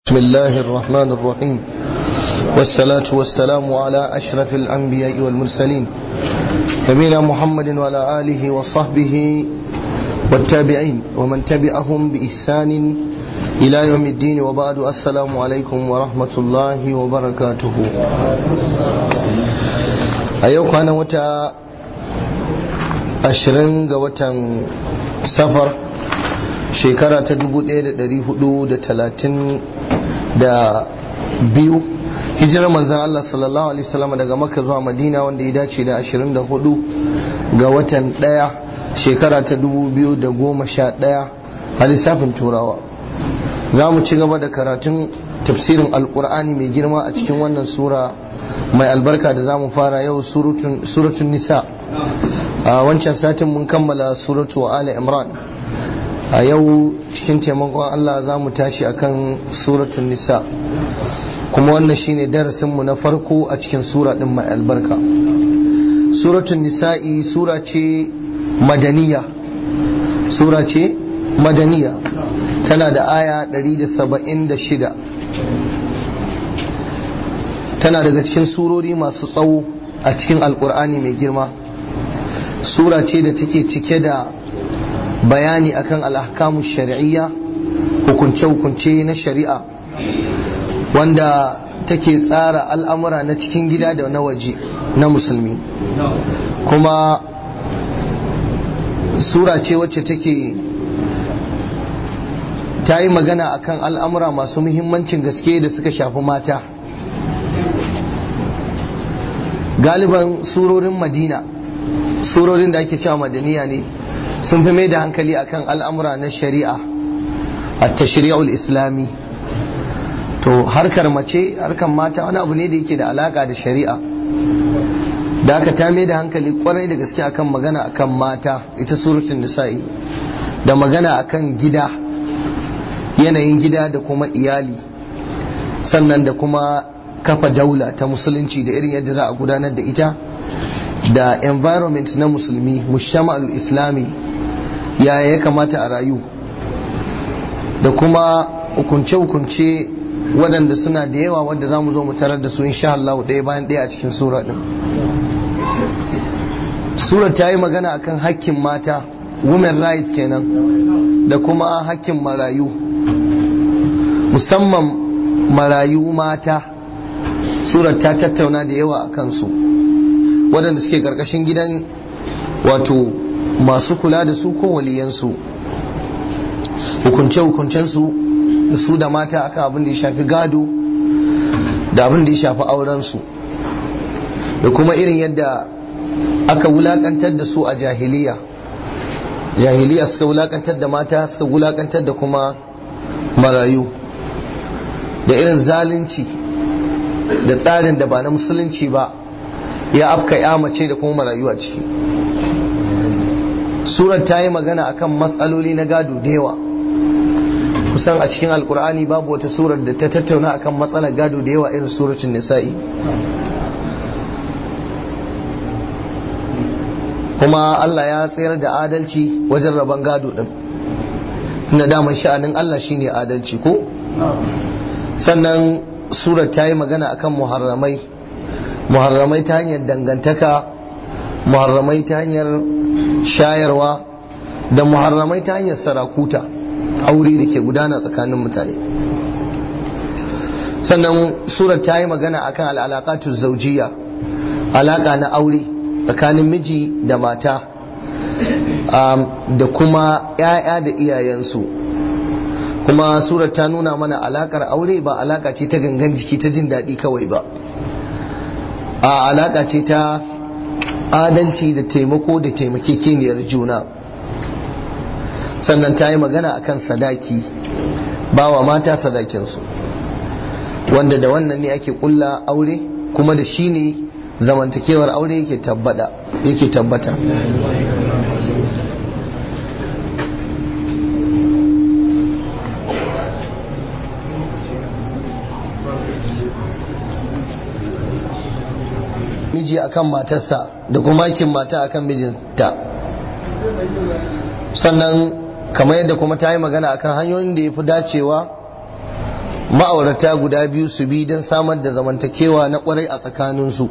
بسم الله الرحمن الرحيم والصلاة والسلام على أشرف الأنبياء والمرسلين نبينا محمد وعلى آله وصحبه والتابعين ومن تبعهم بإحسان إلى يوم الدين وبعد السلام عليكم ورحمة الله وبركاته أيوك أنا وتا أشرنغ وتا سفر shekara ta 1432 hijirar manzan Allah sallallahu alaihi wasallam daga Makka zuwa Madina, wanda ya dace da 24 ga watan 1 shekara ta 2011 a lissafin turawa. Za mu ci gaba da karatun tafsirin alkur'ani mai girma a cikin wannan sura mai albarka da za mu fara yau, suratun nisa. A wancan satin mun kammala suratu Ali Imran. A yau cikin taimakon Allah za mu tashi akan suratun nisa, kuma wannan shine darasinmu na farko a cikin sura din mai albarka. Suratun nisa'i sura ce madaniya, tana da aya 176, tana daga cikin surori masu tsawo a cikin alkur'ani mai girma. Sura ce da take cike da bayani akan al'ahkamu shari'iyya, hukunce-hukunce na shari'a, wanda take tsara al'amura na cikin gida da na waje na musulmi. Kuma sura ce wacce ta yi magana akan al'amura masu muhimmancin gaske da suka shafi mata. Galiban surorin Madina, surorin da ake cewa madaniya ne, sun fi mai da hankali akan al'amura na shari'a, a tashri'ul islami. To harkar mata wani abu ne da yake da alaka da shari'a, da aka ta mai da hankali kwarai da gaske akan magana akan mata, ita suratun nisa'i, da magana akan gida, yanayin gida da kuma iyali, sannan da kuma kafa daula ta musulunci da irin yadda za a gudanar da ita, da environment na musulmi, mushama'ul islami, ya kamata a rayu, da kuma hukunce-hukunce waɗanda suna da yawa wadda za mu zo mu tarar da su insha Allah ɗaya bayan ɗaya a cikin sura ɗin. Sura ta yi magana akan hakkin mata, women rights kenan, da kuma hakkin marayu, musamman marayu mata. Sura ta tattauna da yawa a kansu, waɗanda suke ƙarƙashin gidan wato masu kula da su ko waliyansu, hukunce-hukuncensu da su da mata akan abin da ya shafi gado da abin da ya shafi aurensu, da kuma irin yadda aka wulakantar da su a jahiliya suka wulakantar da mata, suka wulakantar da kuma marayu, da irin zalunci da tsarin da ba na musulunci ba ya afka ya mace da kuma marayu a ciki. Surar ta yi magana akan matsaloli na gado da yawa, kusan a cikin alkur'ani babu wata surar da ta tattauna akan matsalar gado da yawa irin suratun nisa'i. Kuma Allah ya tsayar da adalci wajen rabon gado din, inda daman sha'anin Allah shine adalci ko. Sannan surar ta yi magana akan muharramai ta hanyar dangantaka, muharramai ta hanyar shayarwa, da muharramai ta hanyar sarakuta, aure da ke gudana tsakanin mutane. Sannan surar ta yi magana akan al'alaqatu zawjiyya, alaka na aure tsakanin miji da mata, da kuma 'ya'ya da iyayensu. Kuma surar ta nuna mana alakar aure ba alaka ce ta gangan jiki ta jin daɗi kawai ba, a alaka ce ta adalci da taimako da taimakekeniyar juna. Sannan ta yi magana akan sadaki, bawa mata sadakinsu, wanda da wannan ne ake kulla aure, kuma da shi ne zamantakewar aure yake tabbata. Miji akan matarsa da kuma hakkin mata akan mijinta. Sannan kamar yadda kuma ta yi magana akan hanyoyin da ya fi dacewa ma'aurata guda biyu su bi don samar da zamantakewa na kwarai a tsakaninsu,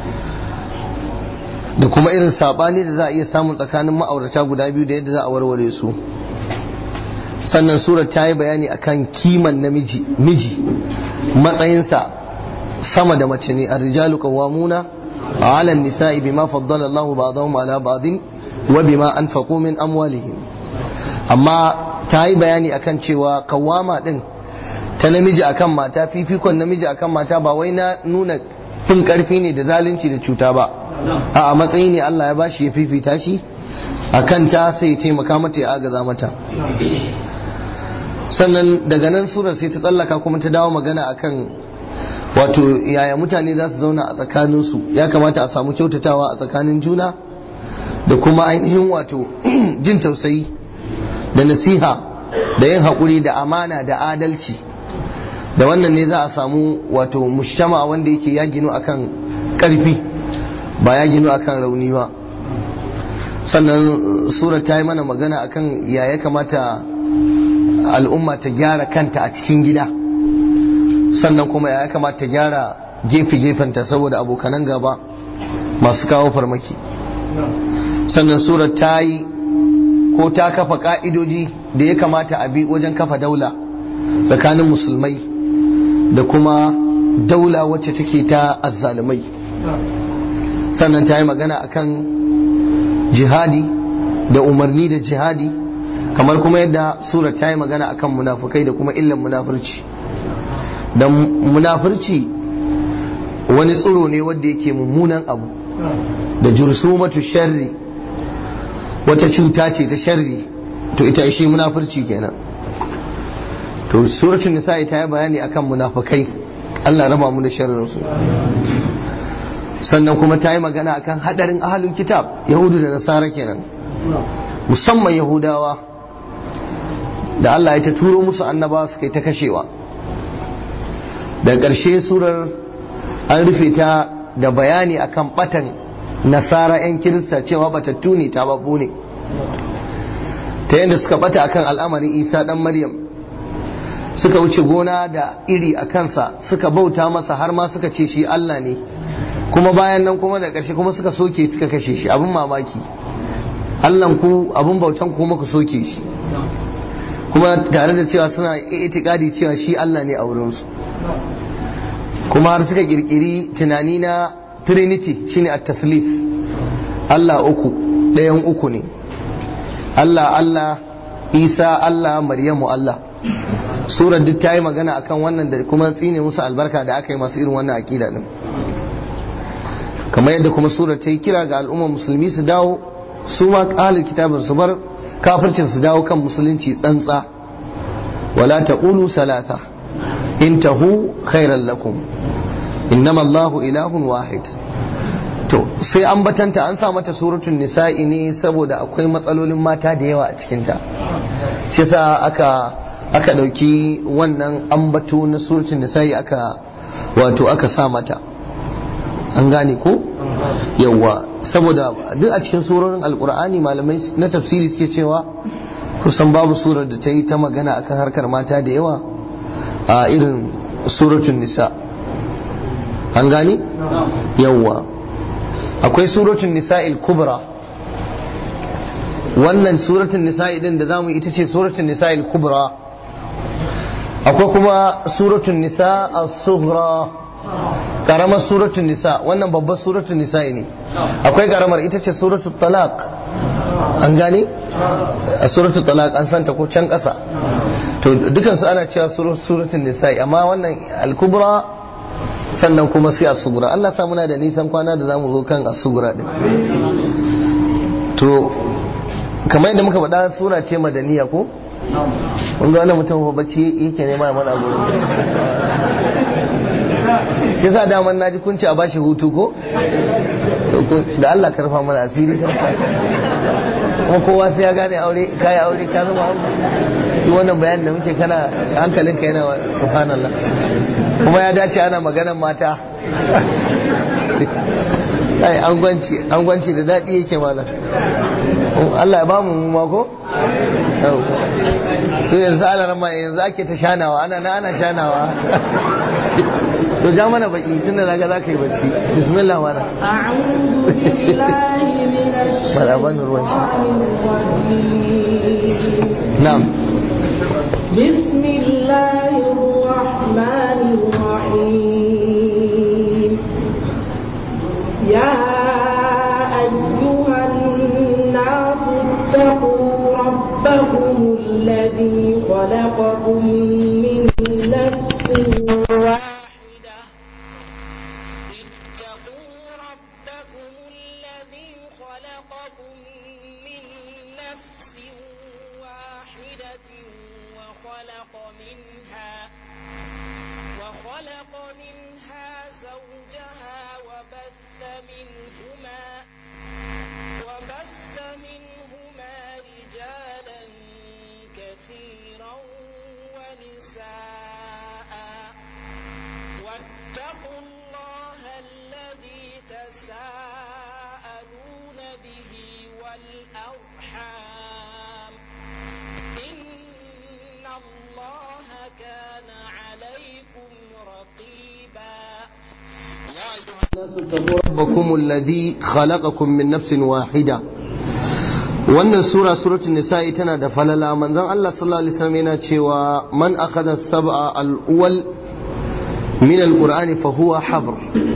da kuma irin sabani da za a iya samun tsakanin ma'aurata guda biyu da yadda za a warware su. Sannan surar ta yi bayani akan kiman namiji, miji matsayinsa sama da mace ne. ar-rijalu qawwamuna 'ala an-nisa'i bima faddala Allahu ba'dahum 'ala ba'din wa bima anfaqu min amwalihim. Amma ta yi bayani akan cewa kawama din ta namiji akan mata, fifikon namiji akan mata ba wai na nuna fin karfi ne da zalunci da cuta ba, a matsayi ne Allah ya bashi ya fifita shi akan ta, sai ya taimaka mata ya agaza mata. Sannan daga nan surar sai ta tsallaka kuma ta dawo magana akan wato yaya mutane za su zauna a tsakaninsu, ya kamata a samu kyautatawa a tsakanin juna da kuma ainihin wato jin tausayi da nasiha da yin haƙuri da amana da adalci. Da wannan ne za a samu wato mushtama wanda yake ya ginu akan ƙarfi ba ya ginu akan rauni ba. Sannan surar ta yi mana magana akan ya kamata al'umma ta gyara kanta a cikin gida, sannan kuma ya kamata ta gyara gefe-gefenta saboda abokanan gaba masu kawo farmaki. Sannan surar ta yi ko ta kafa ka'idoji da ya kamata a bi wajen kafa daula tsakanin musulmai da kuma daula wacce take ta azzalumai. Sannan ta yi magana akan jihadi da umarni da jihadi, kamar kuma yadda surar ta yi magana akan munafukai da kuma illan munafurci. Dan munafurci wani tsiro ne wanda yake mummunan abu, da jursumatu sharri wata cuta ce ta sharri, to ita shi munafurci kenan. To suratul nisa'i ta yi bayani akan munafukai, Allah raba mu da sharrin su. Sannan kuma ta yi magana akan hadarin ahlul kitab, yahudu da nasara kenan, musamman yahudawa da Allah ya ta turo musu annabawa suka yi ta kashewa. Daga ƙarshe surar an rufe ta da bayani akan batan nasara 'yan kirista, cewa batattu ne, tababbu ne, ta yadda suka bata akan al'amarin Isa dan Maryam, suka wuce gona da iri a kansa, suka bauta masa har ma suka ce shi Allah ne, kuma bayan nan kuma da ƙarshe kuma suka soke suka kashe shi. Abin mamaki, Allahn ku abin bautan kuma ku soke shi, kuma tare da cewa suna itikadi cewa shi Allah ne a wurinsu. Kuma har suka kirkiri tunani na Trinity, shine at-taslif, Allah uku, ɗayan uku ne, Allah, Isa Allah, Maryamu Allah. Surar duk ta yi magana akan wannan da kuma tsine musu albarka da aka yi masu irin wannan akida din. Kamar yadda kuma surar ta yi kira ga al'ummar musulmi su dawo su ma ahlul kitabin su bar kafircin su dawo kan musulunci tsantsa. Wala taqulu salata intahu khairan lakum innama Allahu ilahun wahid. To sai an batanta an sa mata suratul nisa'i ne saboda akwai matsalolin mata da yawa a cikinta, shi yasa aka dauki wannan ambato na suratul nisa'i aka sa mata, an gane ko yawa. Saboda duk a cikin surorin alkur'ani malamai na tafsiri suke cewa kusan babu surar da ta yi ta magana akan harkar mata da yawa a irin suratul nisa, an gane yawa. Akwai suratul nisa'il kubra, wannan suratul nisa'i din da zamu ita ce suratul nisa'il kubra. Akwai kuma suratul nisa as-sughra, karamar suratul nisa, wannan babbar suratul nisa'i ne. Akwai karamar ita ce suratul talaq, an gane a suratul talaq an santa ko can kasa. To dukansu ana cewa suratul nisa'i, amma wannan al-kubra sannan kuma sai as-sughra. Allah sa muna da nisan kwana da zamu zo kan as-sughra din. To kamar yadda muka faɗa sura ce madaniya ko? Kun ga wannan mutum fa bacci yake nema ya mana gurin. Shi yasa daman naji kun ce a bashi hutu ko? To da Allah karfa mana asiri kan. Kuma kowa sai ya gane aure, kai aure ka zama wannan bayanin da muke kana hankalinka yana subhanallah. Kuma ya dace ana maganan mata. ai angwanci da daɗi yake malam. Allah ya ba mu mako? So yanzu alarma yanzu ake ta shanawa ana shanawa. To ja mana baki tunda zaga za ka yi bacci. Bismillah mana. A'udhu billahi minash Na'am. Bismillahir rahmanir rahim. Ya ayyuhan nas ittaqu rabbakum alladhi khalaqakum min nafsin وخلق منها زوجها وبث منهما رجالا كثيرا ونساء واتقوا الله الذي تساءلون به والأرحام إن الله كان عليكم رقيبا يا أيها الناس اتقوا ربكم الذي خلقكم من نفس واحدة. wannan suratul nisa'i tana da falala. Manzon Allah sallallahu alaihi wasallam yana cewa man akhadha sab'a al-awwal min al-qur'ani fa huwa habr.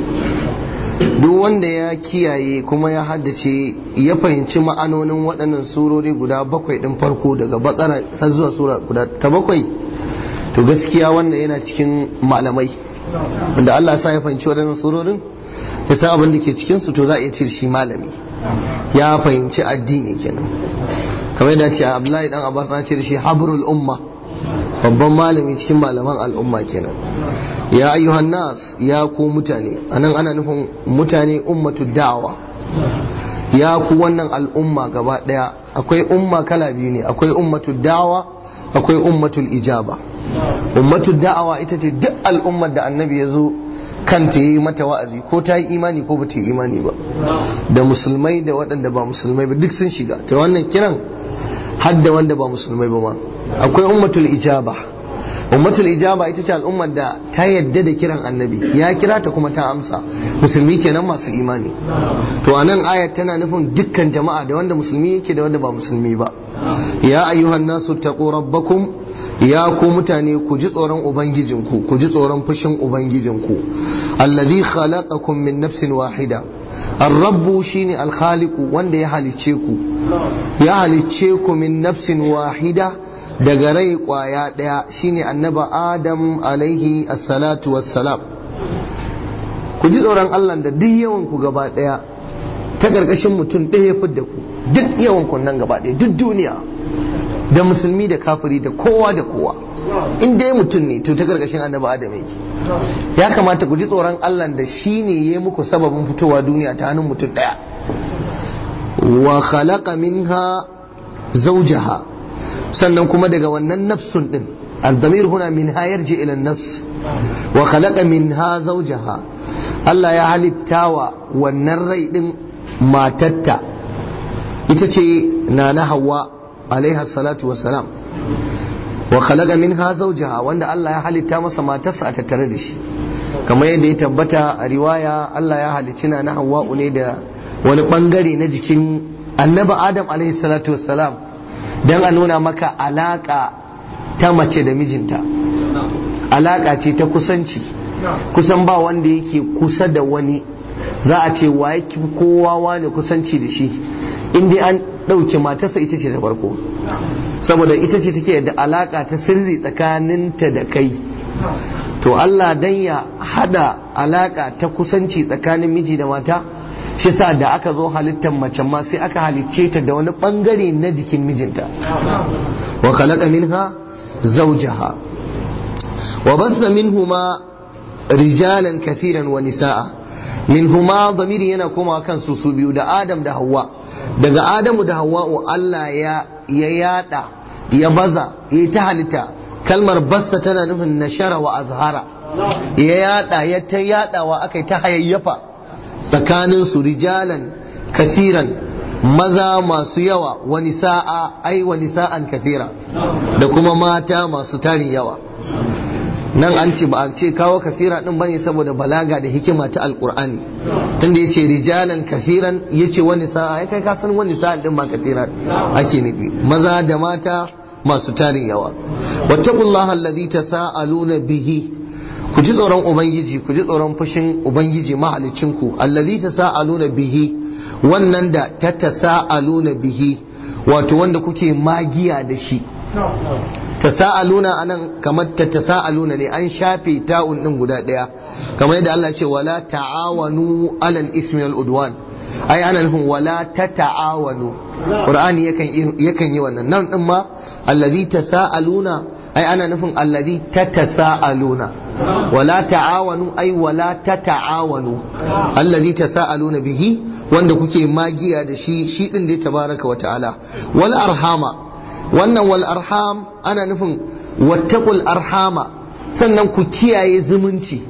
Duk wanda ya kiyaye kuma ya haddace ya fahimci ma'anonin waɗannan surori guda bakwai din farko daga bakara har zuwa sura guda ta bakwai, to gaskiya wannan yana cikin malamai wanda Allah ya sa ya fahimci waɗannan surorin ya san abin da ke cikin su, to za a iya ce shi malami ya fahimci addini kenan. kamar yadda ce Abdullahi dan Abbas na ce da shi habrul umma, babban malami cikin malaman al'umma kenan. Ya ayyuhan nas, ya ku mutane, anan ana nufin mutane ummatu da'awa, ya ku wannan al'umma gaba daya. Akwai umma kala biyu ne, akwai ummatu da'awa, akwai ummatul ijaba. Ummatu da'awa ita ce duk al'ummar da annabi ya zo kanta yi mata wa'azi, ko ta yi imani ko ba ta yi imani ba, da musulmai da waɗanda ba musulmai ba duk sun shiga ta wannan kiran, hadda wanda ba musulmai ba ma. Akwai ummatul ijaba. Ummatul ijaba ita ce al'ummar da ta yadda da kiran annabi, ya kira ta kuma ta amsa, musulmi kenan masu imani. To anan ayat tana nufin dukkan jama'a, da wanda musulmi yake da wanda ba musulmi ba. Ya ayyuhan nasu taqu rabbakum, ya ku mutane ku ji tsoron ubangijinku, ku ji tsoron fushin ubangijinku. Alladhi khalaqakum min nafsin wahida. Ar-rabbu shine al-khaliqu, wanda ya halicce ku, ya halicce ku min nafsin wahida, daga rai kwaya daya, shine annaba Adam alaihi assalatu wassalam. Ku ji tsoron Allah da duk yawan ku gaba daya ta karkashin mutum ɗaya ya fidda ku, duk yawan ku nan gaba daya, duk duniya da musulmi da kafiri da kowa da kowa, in dai mutum ne to ta karkashin annabi Adam yake. Ya kamata ku ji tsoron Allah da shine yayi muku sababin fitowa duniya ta hannun mutum daya. Wa khalaqa minha zawjaha, sannan kuma daga wannan nafsun din, al-damir huna minha yarji ila an-nafs. Wa khalaqa minha zawjaha, Allah ya halittawa wannan rai din matatta, ita ce nana Hawwa alaiha salatu wassalam. Wa khalaqa minha zawjaha, wanda Allah ya halitta masa matarsa a tattare da shi, kamar yadda ya tabbata a riwaya, Allah ya halicci nana Hawwa ne da wani bangare na jikin annabi Adam alaihi salatu wassalam, dan a nuna maka alaka ta mace da mijinta, alaka ce ta kusanci. Kusan ba wanda yake kusa da wani za a ce wa yake kowa wani kusanci da shi, in dai an ɗauke matarsa ita ce ta farko, saboda ita ce take da alaka ta sirri tsakaninta da kai. To Allah dan ya hada alaka ta kusanci tsakanin miji da mata, shi sa da aka zo halittar mace ma sai aka halicce ta da wani bangare na jikin mijinta. Wa khalaqa minha zawjaha wa basa minhuma rijalan kathiran wa nisaa. Minhuma dhamiri yana komawa kan su biyu, da Adam da Hawwa. Daga Adamu da Hawwa Allah ya yada, ya baza, ya ta halitta. Kalmar bassa tana nufin nashara wa azhara, ya yada, ya ta yadawa, akai ta hayayyafa tsakanin su rijalan kasiran maza masu yawa wa nisa'a ai wa nisa'an kathira da kuma mata masu tarin yawa. nan an ce ba a ce kawo kasira din bane saboda balaga da hikima ta alqur'ani tunda yace rijalan kasiran yace wani sa'a ai kai ka san wani sa'a din ba kasira ake nufi maza da mata masu tarin yawa. wattaqullaha allazi tasaaluna bihi ku ji tsoron ubangiji ku ji tsoron fushin ubangiji mahalicin ku allazi tasaaluna bihi wannan da tasaaluna bihi wato wanda kuke magiya da shi. tasa'aluna anan kamar tasa'aluna ne an shafe ta'un din guda daya kamar yadda Allah ce wala ta'awanu alal ismi wal udwan ai ana nufin wala tata'awanu qur'ani yakan yi wannan nan din ma allazi tasa'aluna ai ana nufin allazi tatasa'aluna wala ta'awanu ai wala tata'awanu allazi tasa'aluna bihi wanda kuke magiya da shi din da tabaraka wa ta'ala. wal arhama wannan wal arham ana nufin wattaqul arhama sannan ku kiyaye zumunci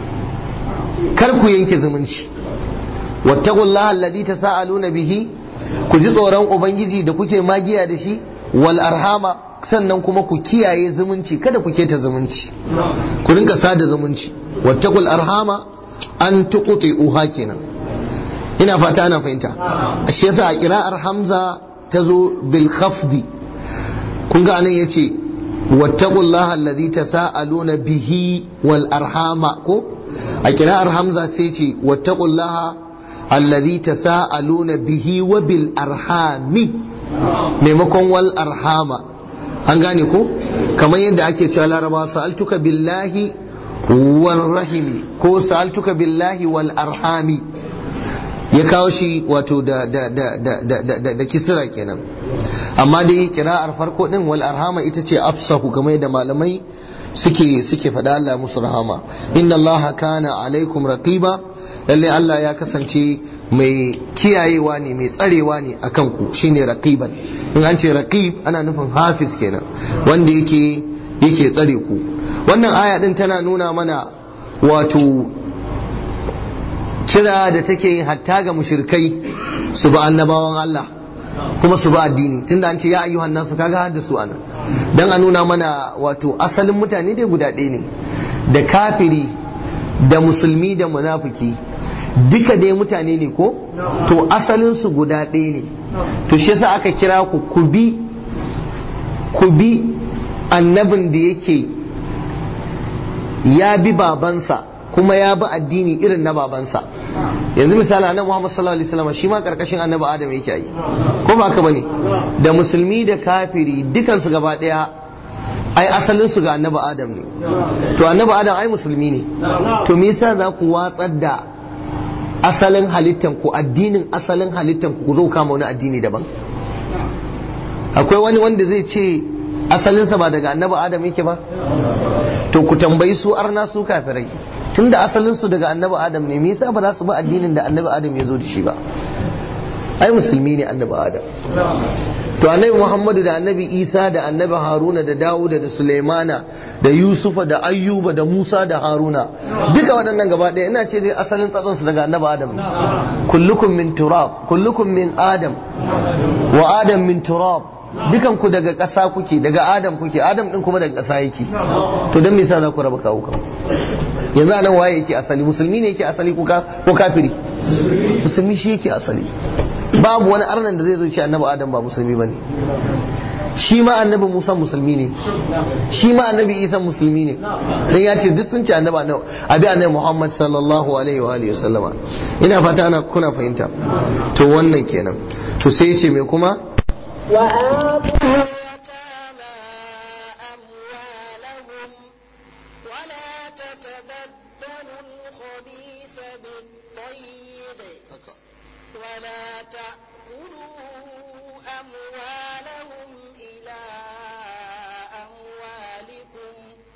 kar ku yanke zumunci. wattaqullaha alladhi tasaaluna bihi ku ji tsoron ubangiji da kuke magiya da shi. wal arhama sannan kuma ku kiyaye zumunci kada ku keta zumunci ku rinka sada zumunci. wattaqul arhama an tuqti'uha kenan ina fata ana fahimta. shi yasa a qira'ar hamza tazo bil khafdi kun ga anan yace wattaqullaha allazi tasaaluna bihi wal arhama ko a kira'ar hamza sai ce wattaqullaha allazi tasaaluna bihi wa bil arhami maimakon wal arhama an gane ko kamar yadda ake cewa laraba sa'altuka billahi wal rahimi ko sa'altuka billahi wal arhami ya kawo shi wato da kisira kenan amma dai kira'ar farko din wal arhama ita ce afsahu kamar da malamai suke faɗa Allah musu rahama. inna Allah kana alaikum raqiba lalle Allah ya kasance mai kiyayewa ne mai tsarewa ne akan ku shine raqiban. in an ce raqib ana nufin hafiz kenan wanda yake tsare ku. wannan aya din tana nuna mana wato kira da take yi hatta ga mushrikai su ba annabawan Allah kuma su ba addini tunda an ce ya ayyuhan nasu kaga hadda su anan dan a nuna mana wato asalin mutane dai guda ɗaya ne da kafiri da musulmi da munafiki duka dai mutane ne ko to asalin su guda ɗaya ne to shi yasa aka kira ku ku bi annabin da yake ya bi babansa kuma ya bi addini irin na babansa. yanzu misali annabi Muhammad sallallahu alaihi wasallam shi ma karkashin annabi Adam yake yi ko ba haka bane da musulmi da kafiri dukan su gaba daya ai asalin su ga annabi Adam ne to annabi Adam ai musulmi ne to me yasa za ku watsar da asalin halittan ku addinin asalin halittan ku zo kama wani addini daban? akwai wani wanda zai ce asalinsa ba daga annabi Adam yake ba? to ku tambayi su arna su kafirai tunda asalinsu daga annabi Adam ne me yasa ba za su bi addinin da annabi Adam ya zo da shi ba? ai musulmi ne annabi Adam. to annabi Muhammadu da annabi Isa da annabi Haruna da Dawuda da Sulaimana da Yusufa da Ayyuba da Musa da Haruna duka waɗannan gaba ɗaya ina ce dai asalin tsatsansu daga annabi Adam ne. kullukum min turab kullukum min Adam wa Adam min turab dukan ku daga ƙasa kuke daga Adam kuke Adam din kuma daga ƙasa yake to dan me yasa za ku raba kawo kawo? yanzu anan waye yake asali musulmi ne yake asali ko kafiri? musulmi shi yake asali. babu wani arnan da zai zo ce annabi Adam ba musulmi bane. shi ma annabi Musa musulmi ne shi ma annabi Isa musulmi ne dan ya ce duk sun ce annabi annabi Muhammad sallallahu alaihi wa alihi wasallama. ina fata ana kuna fahimta to wannan kenan to sai ya ce me kuma وآتوا اليتامى أموالهم ولا تتبدلوا الخبيث بالطيب ولا تأكلوا أموالهم إلى أموالكم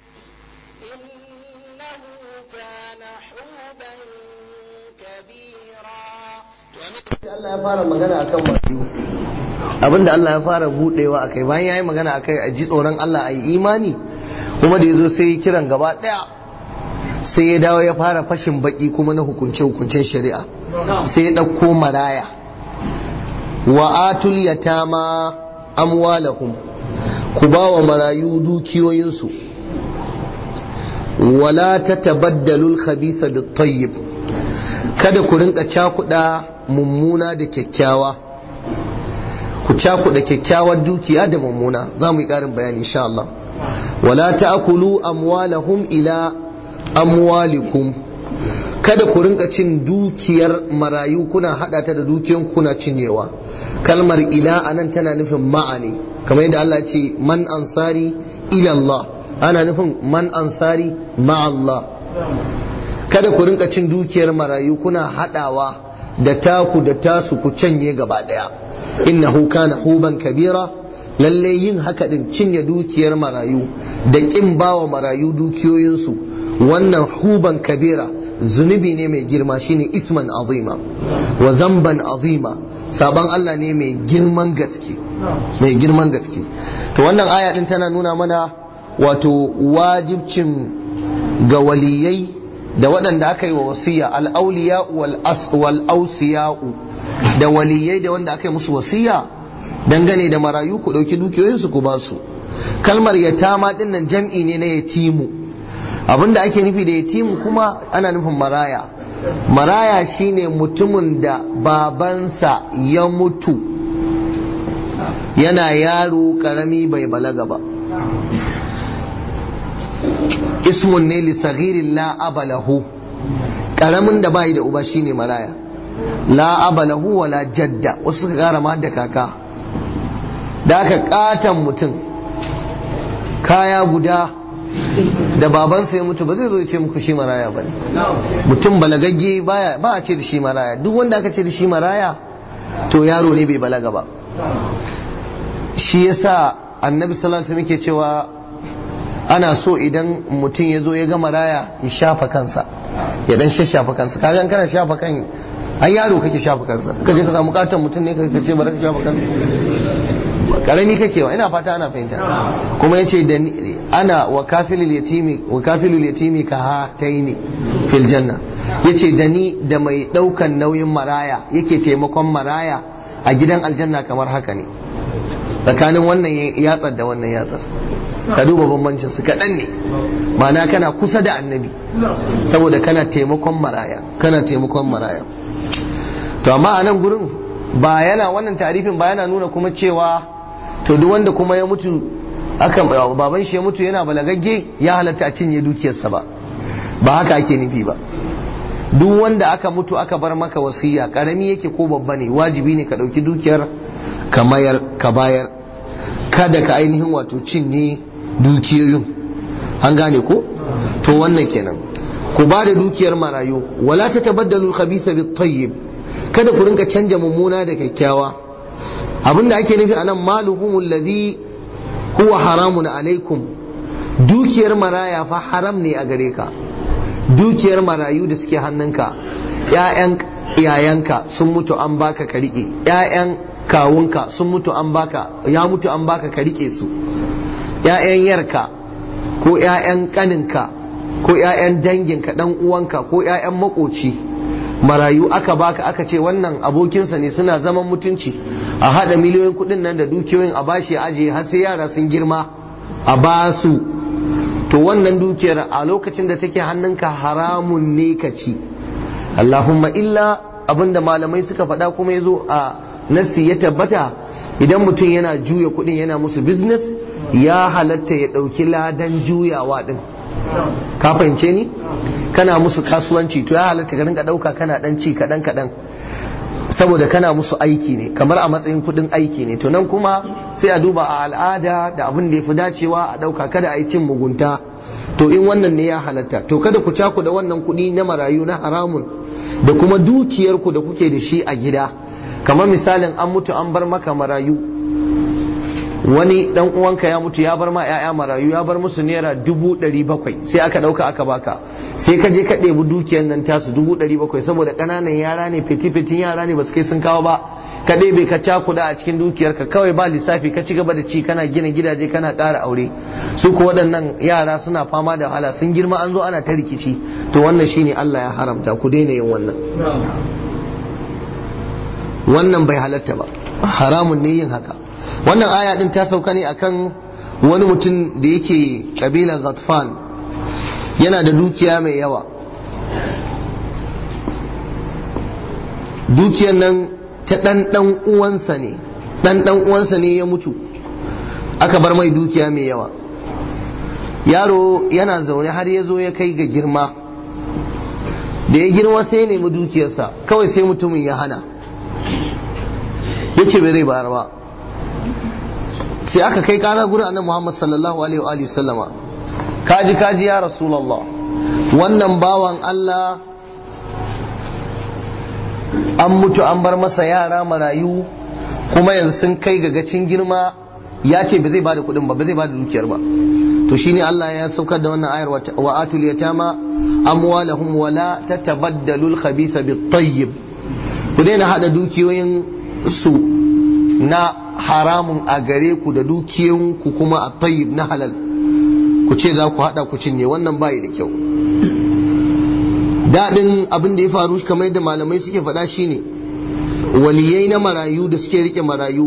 إنه كان حوبا كبيرا. Allah ya fara magana akan wajibi abinda Allah ya fara budewa akai bayan yayi magana akai a ji tsoron Allah ayi imani kuma da yazo sai kiran gaba daya sai ya dawo ya fara fashin baki kuma na hukunce-hukuncen shari'a. Sai ya ɗauko maraya, wa atul yatama amwalahum, ku ba wa marayu dukiyoyinsu, wala tatabaddalu al-khabitha bit-tayyib, kada ku rinka cakuɗa mummuna da kyakkyawa, ku cakuɗa kyakkyawar dukiya da mummuna. za mu yi ƙarin bayani insha Allah. wala ta'kulu amwalahum ila amwalikum, kada ku rinka cin dukiyar marayu kuna hada ta da dukiyan kuna cinyewa. kalmar ila anan tana nufin ma'ani, kamar yadda Allah ya ce man ansari ila Allah, ana nufin man ansari ma'a Allah. kada ku rinka cin dukiyar marayu kuna hadawa da taku da tasu ku canye gaba daya. innahu kana huban kabira, lalle yin haka din, cinye dukiyar marayu da kin bawa marayu dukiyoyinsu, wannan huban kabira zunubi ne mai girma, shine isman azima wa zamban azima, saban Allah ne mai girman gaske, mai girman gaske. to wannan aya din tana nuna mana wato wajibcin ga waliyai da waɗanda aka yi wa wasiya, al-awliya wal awsiya'u, da waliyai da wanda aka yi musu wasiya dangane da marayu, ku ɗauki dukiyoyinsu ku ba su. kalmar yatama din nan jam'i ne na yatimu. abinda ake nufi da yatimu kuma ana nufin maraya. maraya shine mutumin da babansa ya mutu yana yaro karami bai balaga ba. ismun ne li saghirin la abalahu, karamin da bai da uba shine maraya. la abalahu wala jadda, wasu suka kara ma da kaka. da aka katan mutum kaya guda da babansa ya mutu, ba zai zo ya ce muku shi maraya bane. mutum balagagge ba a ce da shi maraya. duk wanda aka ce da shi maraya to yaro ne bai balaga ba. shi yasa annabi sallallahu alaihi wasallam yake cewa ana so idan mutum ya zo ya ga maraya ya shafa kansa, ya dan shafa kansa. kaga kana shafa kan ai yaro kake shafa kansa, kaje ka samu katon mutum ne ka ce bari ka shafa kansa, karami kake wa. ina fata ana fahimta. kuma yace da ana wa kafilul yatimi ka hataini fil janna, yace da ni da mai daukan nauyin maraya yake taimakon maraya a gidan aljanna kamar haka ne, tsakanin wannan yatsar da wannan yatsar. ka duba bambancin su kaɗan ne, ma'ana kana kusa da annabi saboda kana taimakon maraya, kana taimakon maraya. to amma a nan gurin ba yana wannan tarifin ba yana nuna kuma cewa to duk wanda kuma ya mutu aka baban shi ya mutu yana balagagge ya halatta a cinye dukiyarsa ba haka ake nufi ba. duk wanda aka mutu aka bar maka wasiya, karami yake ko babba ne, wajibi ne ka dauki dukiyar ka mayar ka bayar, kada ka ainihin wato cinye dukiyoyin. an gane ko? to wannan kenan. ku ba da dukiyar marayu. wala tatabaddalu al-khabitha bit-tayyib, kada ku rinka canja mummuna da kyakkyawa. abinda ake nufi anan maluhum alladhi huwa haramun alaikum, dukiyar maraya fa haram ne a gare ka. dukiyar marayu da suke hannunka, ƴaƴan iyayenka sun mutu an baka ka rike, ƴaƴan kawunka sun mutu an baka, ya mutu an baka ka rike su, ƴaƴan yarka ko ƴaƴan kaninka ko ƴaƴan danginka, dan uwanka ko ƴaƴan makoci, marayu aka baka aka ce wannan abokinsa ne, suna zaman mutunci, a hada miliyoyin kudin nan da dukiyoyin a bashi ajiye har sai yara sun girma a basu. to wannan dukiyar a lokacin da take hannunka haramun ne ka ci, Allahumma illa abinda malamai suka faɗa kuma yazo a nassi ya tabbata, idan mutum yana juya kudin yana musu business ya halatta ya dauki ladan juyawa din. ka fahimce ni? kana musu kasuwanci to ya halatta ka rinka dauka kana dan ci kadan kadan, saboda kana musu aiki ne, kamar a matsayin kudin aiki ne. to nan kuma sai a duba a al'ada da abin da ya fi dacewa a dauka, kada a yi cin mugunta. to in wannan ne ya halatta, to kada ku caku da wannan kudi na marayu na haramun da kuma dukiyarku da kuke da shi a gida. kamar misalin an mutu an bar maka marayu, wani dan uwanka ya mutu ya bar ma ƴaƴa marayu, ya bar musu naira 700,000 sai aka dauka aka baka, sai ka je ka ɗebi dukiyar nan tasu 700,000 saboda ƙananan yara ne, fiti-fitin yara ne ba su kai sun kawo ba, ka ɗebe ka cakuda a cikin dukiyarka kawai ba lissafi ka ci gaba da ci kana gina gidaje kana ƙara aure su ko waɗannan yara suna fama da wahala sun girma an zo ana ta rikici to wannan shine Allah ya haramta ku daina yin wannan wannan bai halatta ba haramun ne yin haka wannan aya din ta sauka ne akan wani mutum da yake kabilar Ghatfan yana da dukiya mai yawa dukiyar nan ta dan uwansa ne dan uwansa ne ya mutu aka bar mai dukiya mai yawa yaro yana zaune har ya zo ya kai ga girma da ya girma sai ya nemi dukiyarsa kawai sai mutumin ya hana ya ce bai zai bayar ba sai aka kai kara gurin annabi Muhammad sallallahu alaihi wa sallama kaji ya rasulullah wannan bawan Allah an mutu an bar masa yara marayu kuma yanzu sun kai gagacin girma ya ce ba zai bada kudin ba zai bada dukiyar ba to shine Allah ya saukar da wannan ayar wa atul yatama amwalahum wala tatabaddalu al-khabitha bit-tayyib ku daina hada dukiyoyin su na haramun a gare ku da dukiyoyin ku kuma a tayyib na halal ku ce za ku hada ku cinye wannan bai da kyau daɗin abin da ya faru kamar yadda malamai suke faɗa shine waliyai na marayu da suke rike marayu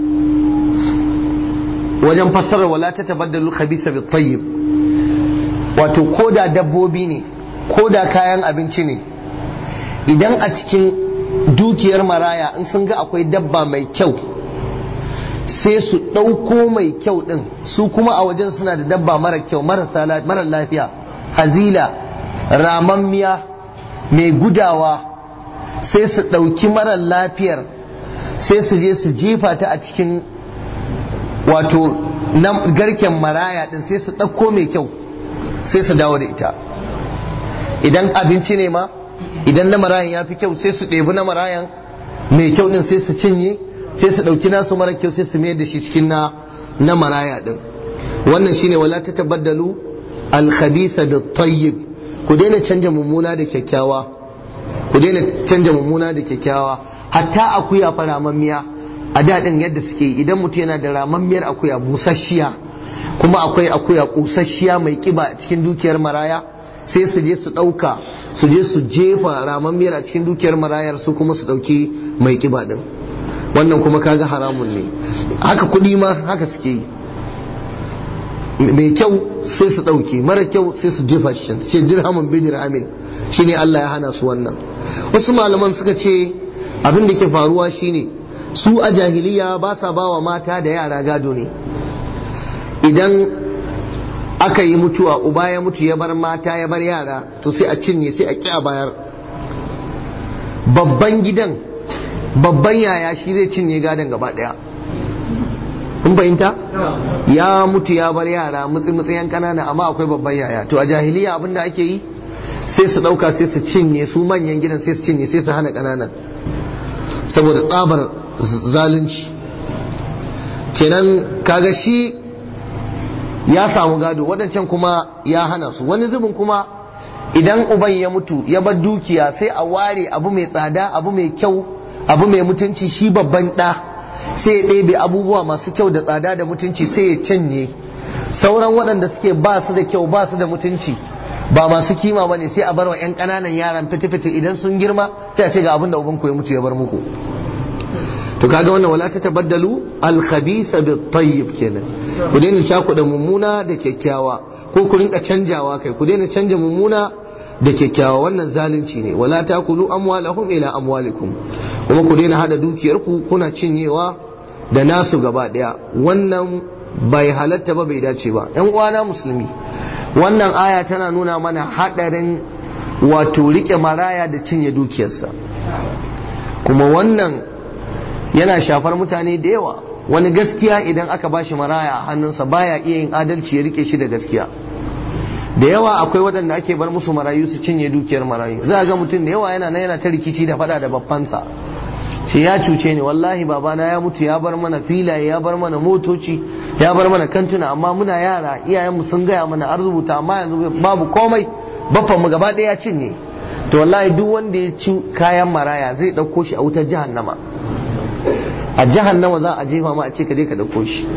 wajen fassarar wala ta tabaddalu khabisa bit tayyib wato koda dabbobi ne koda kayan abinci ne idan a cikin dukiyar maraya in sun ga akwai dabba mai kyau sai su ɗauko mai kyau ɗin su kuma a wajen suna da dabba mara kyau mara lafiya hazila ramammiya mai gudawa sai su ɗauki marar lafiyar sai su je su jefa ta a cikin wato na garken maraya ɗin sai su ɗauko mai kyau sai su dawo da ita idan abinci ne ma idan na marayan ya fi kyau sai su ɗebi na marayan mai kyau ɗin sai su cinye sai su ɗauki nasu mara kyau sai su mayar da shi cikin na maraya ɗin wannan shine wala ta tabaddalu al-khabitha bit-tayyib ku daina canja mummuna da kyakkyawa ku daina canja mummuna da kyakkyawa hatta akuya fa ramammiya a daɗin yadda suke idan mutum yana da ramammiyar akuya busasshiya kuma akwai akuya kusasshiya mai kiba a cikin dukiyar maraya sai su je su ɗauka su je su jefa ramammiyar a cikin dukiyar marayar su kuma su ɗauki mai kiba ɗin wannan kuma kaga haramun ne haka kuɗi ma haka suke yi mai kyau sai su ɗauke mara kyau sai su jefa shi ce dirhamun bi dirhamin shine Allah ya hana su wannan wasu malaman suka ce abin da ke faruwa shine su a jahiliya ba sa bawa mata da yara gado ne idan aka yi mutuwa uba ya mutu ya bar mata ya bar yara to sai a cinye sai a ƙi a bayar babban gidan babban yaya shi zai cinye gadon gaba ɗaya kun fahimta ya mutu ya bar yara mutsi yan kanana amma akwai babban yaya to a jahiliya abin da ake yi sai su dauka sai su cinye su manyan gidan sai su cinye sai su hana kananan saboda tsabar zalunci kenan kaga shi ya samu gado wadancan kuma ya hana su wani zubin kuma idan uban ya mutu ya bar dukiya sai a ware abu mai tsada abu mai kyau abu mai mutunci shi babban ɗa sai ya ɗebe abubuwa masu kyau da tsada da mutunci sai ya canye sauran waɗanda suke ba su da kyau ba su da mutunci ba masu kima ba ne sai a bar wa 'yan ƙananan yaran fiti-fiti idan sun girma sai a ce ga abin da ubanku ya mutu ya bar muku to kaga wannan wala ta tabaddalu al-khabitha bit-tayyib kenan ku daina cakuɗa mummuna da kyakkyawa ko ku rinka canjawa kai ku daina canja mummuna da kyakkyawa wannan zalunci ne wala takulu amwalahum ila amwalikum kuma ku daina hada dukiyarku kuna cinyewa da nasu gaba daya wannan bai halatta ba bai dace ba yan uwana musulmi wannan aya tana nuna mana hadarin wato rike maraya da cinye dukiyarsa kuma wannan yana shafar mutane da yawa wani gaskiya idan aka bashi maraya a hannunsa baya iya yin adalci ya rike shi da gaskiya da yawa akwai waɗanda ake bar musu marayu su cinye dukiyar marayu za a ga mutum da yawa yana ta rikici da faɗa da babbansa ce ya cuce ni wallahi babana ya mutu ya bar mana filaye ya bar mana motoci ya bar mana kantuna amma muna yara iyayenmu sun gaya mana an rubuta amma yanzu babu komai baffan mu gaba ɗaya cinye to wallahi duk wanda ya ci kayan maraya zai ɗauko shi a wutar jahannama a jahannama za a jefa ma a ce ka je ka dauko shi.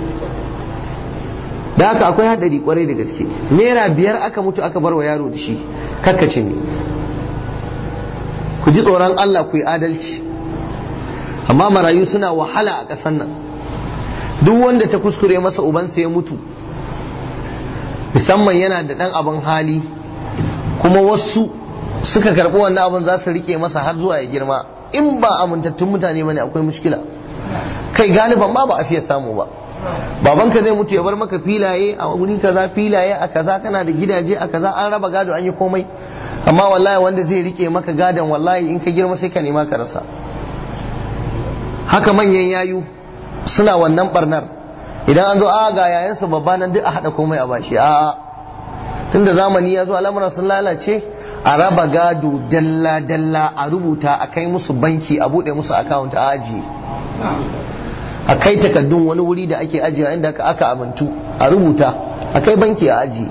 Da haka akwai hadari kwarai da gaske. Naira 5 aka mutu aka bar wa yaro da shi, kakkace ne. Ku ji tsoron Allah, ku yi adalci. Amma marayu suna wahala a ƙasar nan. Duk wanda ta kuskure masa ubansa ya mutu, musamman yana da ɗan abin hali, kuma wasu suka karɓi wannan abin za su rike masa har zuwa ya girma, in ba amintattun mutane bane akwai mushkila. Kai galiban ma ba a fiye samu ba. Babanka zai mutu ya bar maka filaye a wuri kaza, filaye a kaza, kana da gidaje a kaza, an raba gado, an yi komai, amma wallahi wanda zai rike maka gadon wallahi in ka girma sai ka nema ka rasa. Haka manyan yayu suna wannan barnar. Idan an zo ga yayansu babba nan duk a haɗa komai a bashi, tunda zamani ya zo al'amuran sun lalace, a raba gado dalla dalla, a rubuta, a kai musu banki, a buɗe musu account, a ajiye, a kai takaddun wani wuri da ake ajiye inda aka amintu, a rubuta, a kai banki, a ajiye.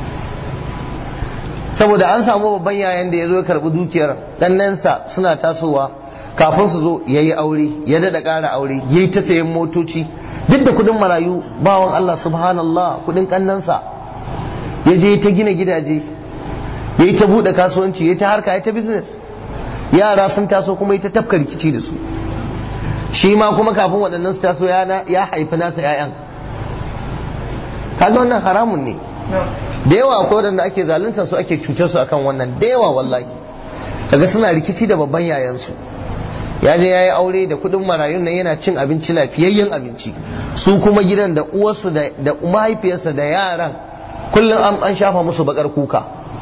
Saboda an samu babban yayan da ya zo ya karɓi dukiyar ɗannensa suna tasowa, kafin su zo ya yi aure, ya daɗa ƙara aure, ya yi ta sayan motoci, duk da kudin marayu, bawan Allah subhanallah, kudin ƙannansa, ya je ta gina gidaje, ya yi ta buɗe kasuwanci, ya ta harka, ya ta business. Yara sun taso kuma ya ta tafka rikici da su. Shi ma kuma kafin waɗannan su taso ya haifi nasa 'ya'yan. Kaga wannan haramun ne. Da yawa akwai waɗanda ake zaluntar su, ake cutar su akan wannan, da yawa wallahi. Kaga suna rikici da babban yayansu. Ya je ya yi aure da kudin marayun nan, yana cin abinci, lafiyayyen abinci, su kuma gidan da uwarsu da mahaifiyarsa da yaran kullum an shafa musu bakar kuka.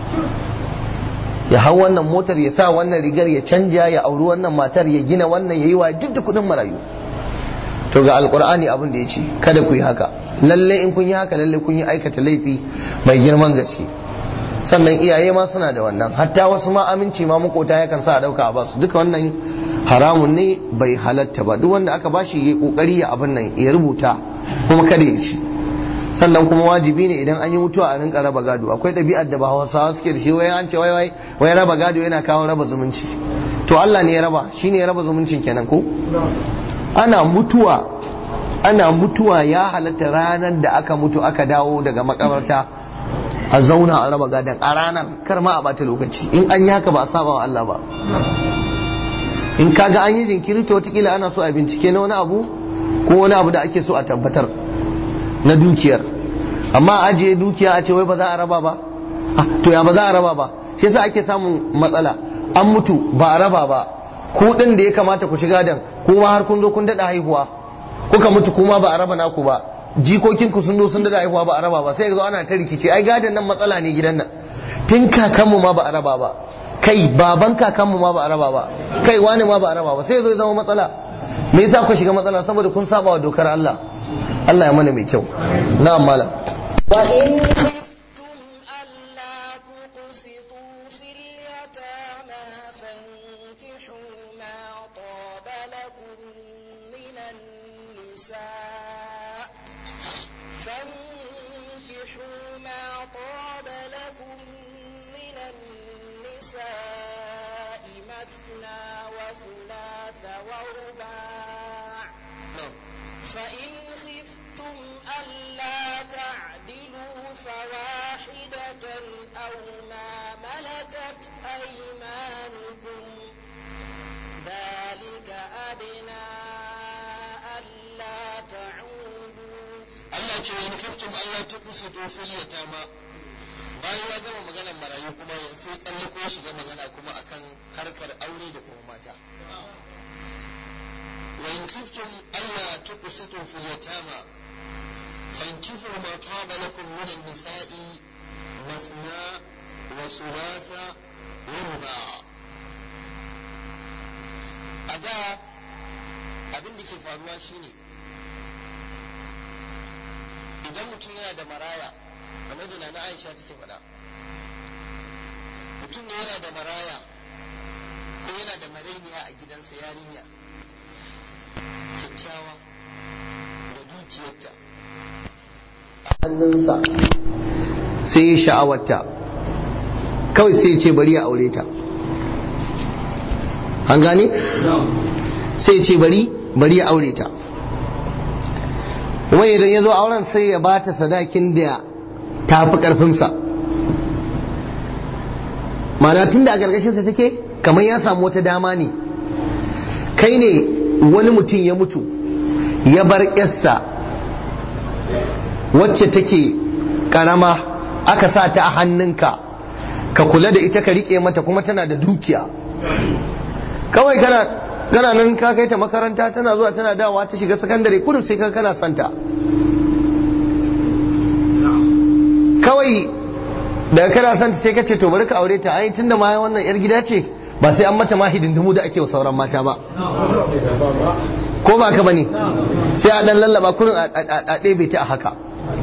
Ya hau wannan motar, ya sa wannan rigar, ya canja, ya auri wannan matar, ya gina wannan, ya yi wa duk da kudin marayu. To ga alkur'ani abin da ya ce, kada ku yi haka. Lalle in kun yi haka, lalle kun yi aikata laifi mai girman gaske. Sannan iyaye ma suna da wannan, hatta wasu ma aminci ma makota yakan sa a dauka a basu. Duka wannan haramun ne, bai halatta ba. Duk wanda aka bashi yayi kokari ya abin nan, ya rubuta kuma kada ya ci. Sannan kuma wajibi ne idan an yi mutuwa a rinka raba gado. Akwai ɗabi'ar da ba Hausawa suke da shi, wai an ce wai raba gado yana kawo raba zumunci. To Allah ne ya raba, shine ya raba zumuncin kenan ko? Ana mutuwa ya halatta ranar da aka mutu aka dawo daga makabarta a zauna a raba gadon a ranar, kar ma a bata lokaci. In an yi haka ba a saba wa Allah ba. In kaga an yi jinkiri to watakila ana so a bincike na wani abu ko wani abu da ake so a tabbatar na dukiyar. Amma a ajiye dukiya a ce wai ba za a raba ba, to ya ba za a raba ba? Shi yasa ake samun matsala. An mutu ba a raba ba, ku din da ya kamata ku shiga dan kuma har kun zo kun dada haihuwa, kuka mutu kuma ba a raba naku ba, jikokinku sun zo sun dada haihuwa ba a raba ba, sai ga zo ana ta rikici, ai gadan nan matsala ne gidan nan, tun kakanmu ma ba a raba ba, kai baban kakanmu ma ba a raba ba, kai wani ma ba a raba ba, sai zo ya zama matsala. Me yasa ku shiga matsala? Saboda kun saba wa dokar Allah. Allah ya mana mai kyau. Na'am malam. Wa in khiftum alla tuqsitu fil yatama fankihu ma taba lakum minan nisaa مثنى وثلاث ورباع فإن خفتم ألا تعدلوا فواحدة أو ما ملكت أيمانكم ذلك أدنى ألا تعودوا. Allah ce wani khiftum Allah tuqsitu fil yatama. Bayan ya gama maganar marayu kuma sai tsalle ko shiga magana kuma akan harkar aure da kuma mata. Wa in khiftum Allah tuqsitu fil yatama fankihu ma taba lakum min an-nisa'i mathna wa thulatha wa ruba'. Ada abin da ke faruwa shine idan mutum yana da maraya kamar da Nana Aisha take faɗa, mutum ne yana da maraya ko yana da marainiya a gidansa, yarinya kyakkyawa da dukiyarta a hannunsa, sai ya sha'awarta kawai sai ya ce bari ya aure ta. An gane? Sai ya ce bari bari ya aure ta. wai idan ya zo auren sai ya bata sadakin da ta fi ƙarfinsa, ma'ana tun da a ƙarƙashinsa take kamar ya samu wata dama ne. Kai ne wani mutum ya mutu ya bar yarsa wacce take ƙarama, aka sa ta a hannunka ka kula da ita ka riƙe mata kuma tana da dukiya. Kawai kana nan ka kai ta makaranta tana zuwa tana dawa ta shiga sakandare kudu sai kana santa. Kawai daga kana santa sai ka ce to bari ka aure ta, ai tunda ma wannan yar gida ce ba sai an mata ma hidindimu da ake wa sauran mata ba, ko ba ka bane, sai a dan lallaba kurin a ɗebe ta a haka.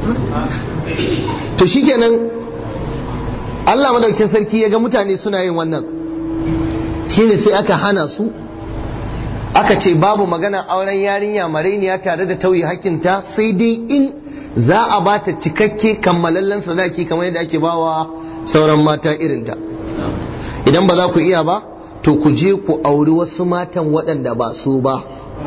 To shikenan Allah madaukakin sarki ya ga mutane suna yin wannan, shine sai aka hana su, aka ce babu magana auren yarinya marainiya tare da tauye hakinta, sai dai in za a ba ta cikakke kammalallen sadaki kamar yadda ake bawa sauran mata irinta. Idan ba za ku iya ba to ku je ku auri wasu matan waɗanda ba su ba.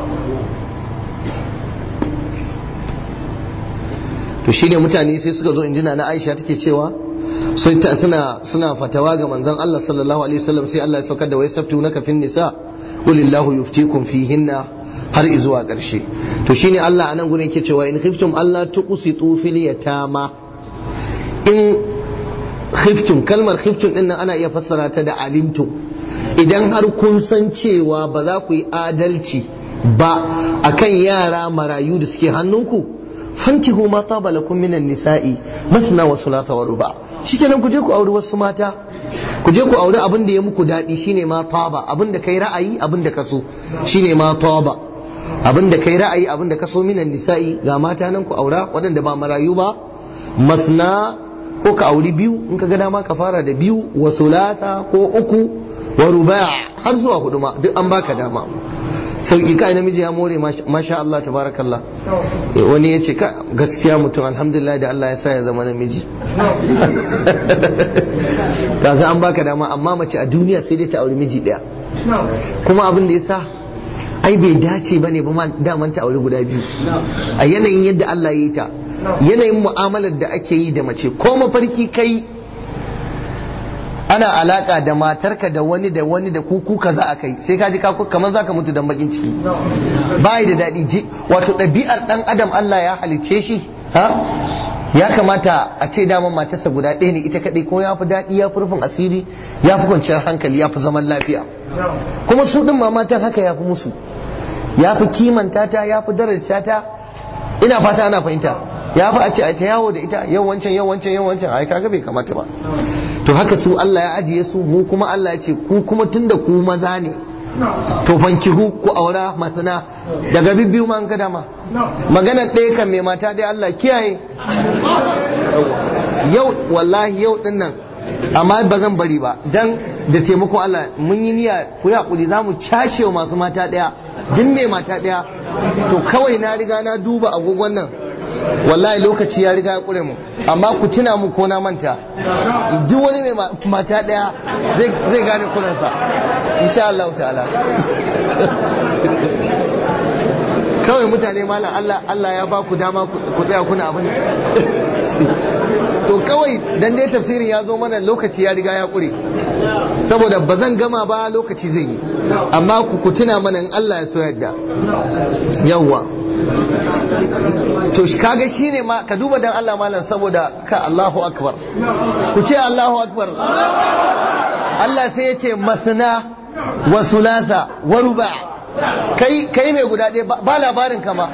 To shine mutane sai suka zo, injina na Aisha take cewa suna fatawa ga manzon Allah sallallahu alaihi wasallam, sai Allah ya saukar da wayasabtunaka fin nisa qulillahu yuftikum fihinna har izuwa ƙarshe. To shine Allah anan gurin yake cewa in khiftum Allah tuqsitu fil yatama. In khiftum, kalmar khiftum din nan ana iya fassara ta da alimtum. Idan har kun san cewa ba za ku yi adalci ba akan yara marayu da suke hannunku, fankihu ma taba lakum minan nisa'i masna wa thulatha wa ruba. Shikenan ku je ku auri wasu mata, ku je ku auri abin da ya muku daɗi, shine ma taba, abin da kai ra'ayi, abin da kaso, shine ma taba, abin da kai ra'ayi, abin da kaso minan nisa'i. Ga mata nan ku aura waɗanda ba marayu ba, masna, ko ka auri biyu in ka ga dama ka fara da biyu, wa thulatha ko uku, wa ruba' har zuwa hudu ma duk an baka dama. Sauki kai namiji ya more, masha Allah tabarakallah. Wani ya ce ka gaskiya mutum alhamdulillah da Allah ya sa ya zama namiji. Kaga an baka dama, amma mace a duniya sai dai ta auri miji daya. Kuma abin da ya sa ai bai dace bane ba ma daman ta auri guda biyu. A yanayin yadda Allah ya yi ta, yanayin mu'amalar da ake yi da mace, ko mafarki kai ana alaka da matarka da wani da kuku kaza a kai, sai ka ji kamar za ka mutu dan bakin ciki. Bai da daɗi. Wato ɗabi'ar ɗan adam Allah ya halicce shi, ya kamata a ce daman matarsa guda ɗaya ne ita kaɗai, ko ya fi daɗi, ya fi rufin asiri, ya fi kwanciyar hankali, ya fi zaman lafiya. Kuma su ɗin ma matan haka ya fi musu, ya fi kimanta ta, ya fi daraja ta. Ina fata ana fahimta. Ya fi a ce a ta yawo da ita yau wancan, ai kaga bai kamata ba. To haka su Allah ya ajiye su, mu kuma Allah ya ce ku kuma tunda ku maza ne to fankihu ku aura masana daga bibbiyu ma an ga dama. Maganar ɗaya kan mai mata dai Allah kiyaye. Yau wallahi yau din nan, amma ba zan bari ba, dan da taimakon Allah mun yi niyya ku hakuri za mu cashe masu mata ɗaya, duk mai mata ɗaya. To kawai na riga na duba agogon nan, wallahi lokaci ya riga ya kure mu, amma ku tuna mu ko na manta. Duk wani mai mata daya zai gane kuransa insha Allah ta'ala. Kawai mutane malam Allah ya ba ku dama ku tsaya kuna abin. To kawai dan dai tafsirin ya zo mana lokaci ya riga ya kure, saboda ba zan gama ba lokaci zai yi, amma ku tuna mana in Allah ya so yadda. Yawwa to kaga shine ma ka duba dan Allah malam, saboda ka Allahu akbar, ku ce Allahu akbar. Allah sai ya ce masna wa sulasa wa ruba. Kai mai guda ɗaya ba labarin kama.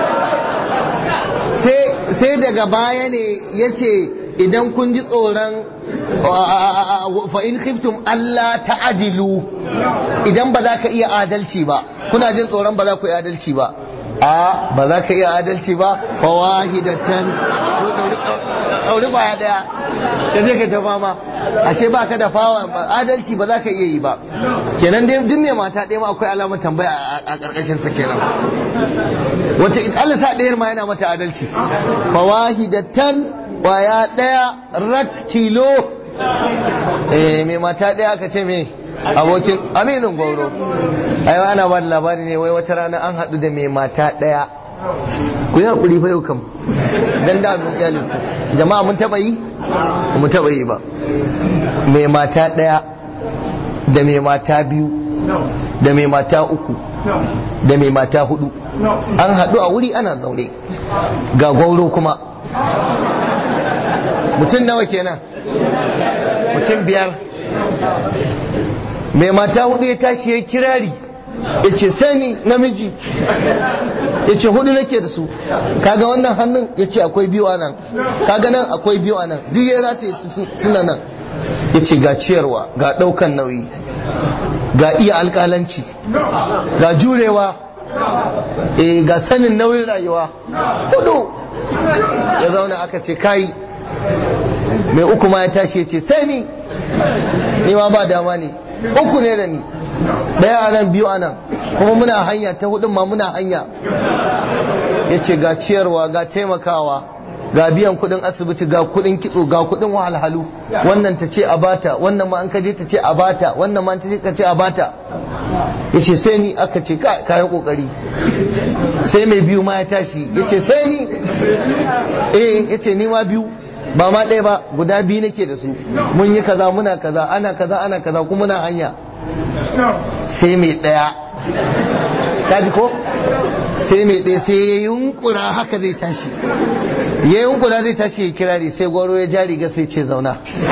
Sai daga baya ne yace idan kun ji tsoron fa in khiftum alla ta'dilu, idan ba za ka iya adalci ba, kuna jin tsoron ba za ku iya adalci ba, ba za ka iya adalci ba, fa wahidatan, auri baya daya ka je ka ta fama, ashe ba ka da fawa adalci ba za ka iya yi ba. Kenan dai duk mai mata ɗaya ma akwai alamar tambaya a ƙarƙashin sa kenan. Wace in Allah sa ɗayar ma yana mata adalci. Fa wahidatan, waya ɗaya rak tilo. Mai mata ɗaya aka ce me abokin aminin gwauro. Ai ana ba da labari ne wai wata rana an haɗu da mai mata ɗaya. Ku yi haƙuri fa yau kam dan da abin iyalin ku jama'a mun taɓa yi mu taɓa yi ba. Mai mata ɗaya da mai mata biyu da mai mata uku da mai mata hudu an haɗu a wuri ana zaune ga gwauro kuma. Mutum nawa kenan? Mutum 5. Mai mata hudu ya tashi ya kirari ya ce sani namiji, ya ce 4 nake da su, kaga wannan hannun ya ce akwai 2 a nan, kaga nan akwai 2 a nan, duk ya rataye suna nan. Ya ce ga ciyarwa, ga ɗaukan nauyi, ga iya alƙalanci, ga jurewa, ga sanin nauyin rayuwa. 4 ya zauna aka ce kai. Mai 3 ma ya tashi ya ce sai ni ma ba dama ne, 3 ne da ni, 1 a nan 2 a nan, kuma muna hanya ta 4 ma muna hanya. Ya ce ga ciyarwa, ga taimakawa, ga biyan kudin asibiti, ga kudin kitso, ga kudin wahalhalu, wannan ta ce a bata, wannan ma an kaje ta ce a bata, wannan ma ta ce ka ce a bata. Ya ce sai ni, aka ce ka yi kokari. Sai mai 2 ma ya tashi ya ce sai ni, ya ce ni ma 2 ba ma 1 ba, guda 2 nake da su, mun yi kaza muna kaza ana kaza kuma muna hanya. Sai mai 1 kaji ko, sai mai 1 sai ya yunkura haka zai tashi, ya yunkura zai tashi ya kirari, sai gwaro ya ja riga sai ce zauna.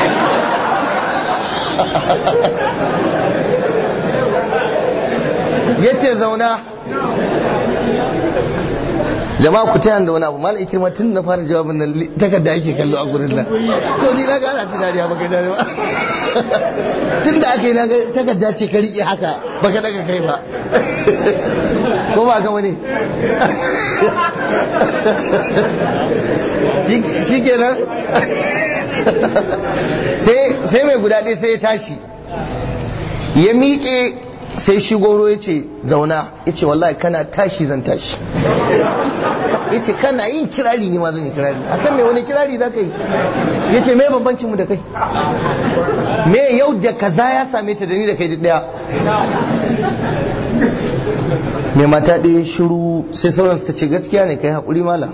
Ya ce zauna. Jama'a ku tayan da wani abu, malam Ikirma tun na fara jawabin nan takarda ake kallo a gurin nan, to ni na ga ana ta dariya baka dare ba. Tun da aka yi na ga takarda ce ka riƙe haka baka daga kai ba, ko ba ka wani? Shi kenan sai mai guda ɗaya sai ya tashi ya miƙe, sai shi goro ya ce zauna. Ya ce wallahi kana tashi zan tashi. Ya ce kana yin kirari ne ma zan yi kirari. Akan mai wani kirari za ka yi? Ya ce mai bambancin mu da kai? Me yau da kaza ya same ta da ni da kai da ɗaya? Mai mata ɗaya shiru, sai sauran suka ce gaskiya ne kai haƙuri mala.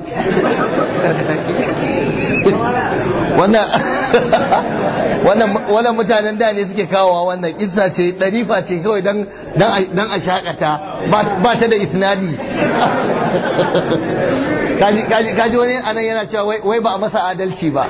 Wannan mutanen da ne suke kawowa, wannan kissa ce ɗarifa ce kawai dan a shakata, ba ta da isnadi. Kaji wani anan yana cewa wai ba a masa adalci ba.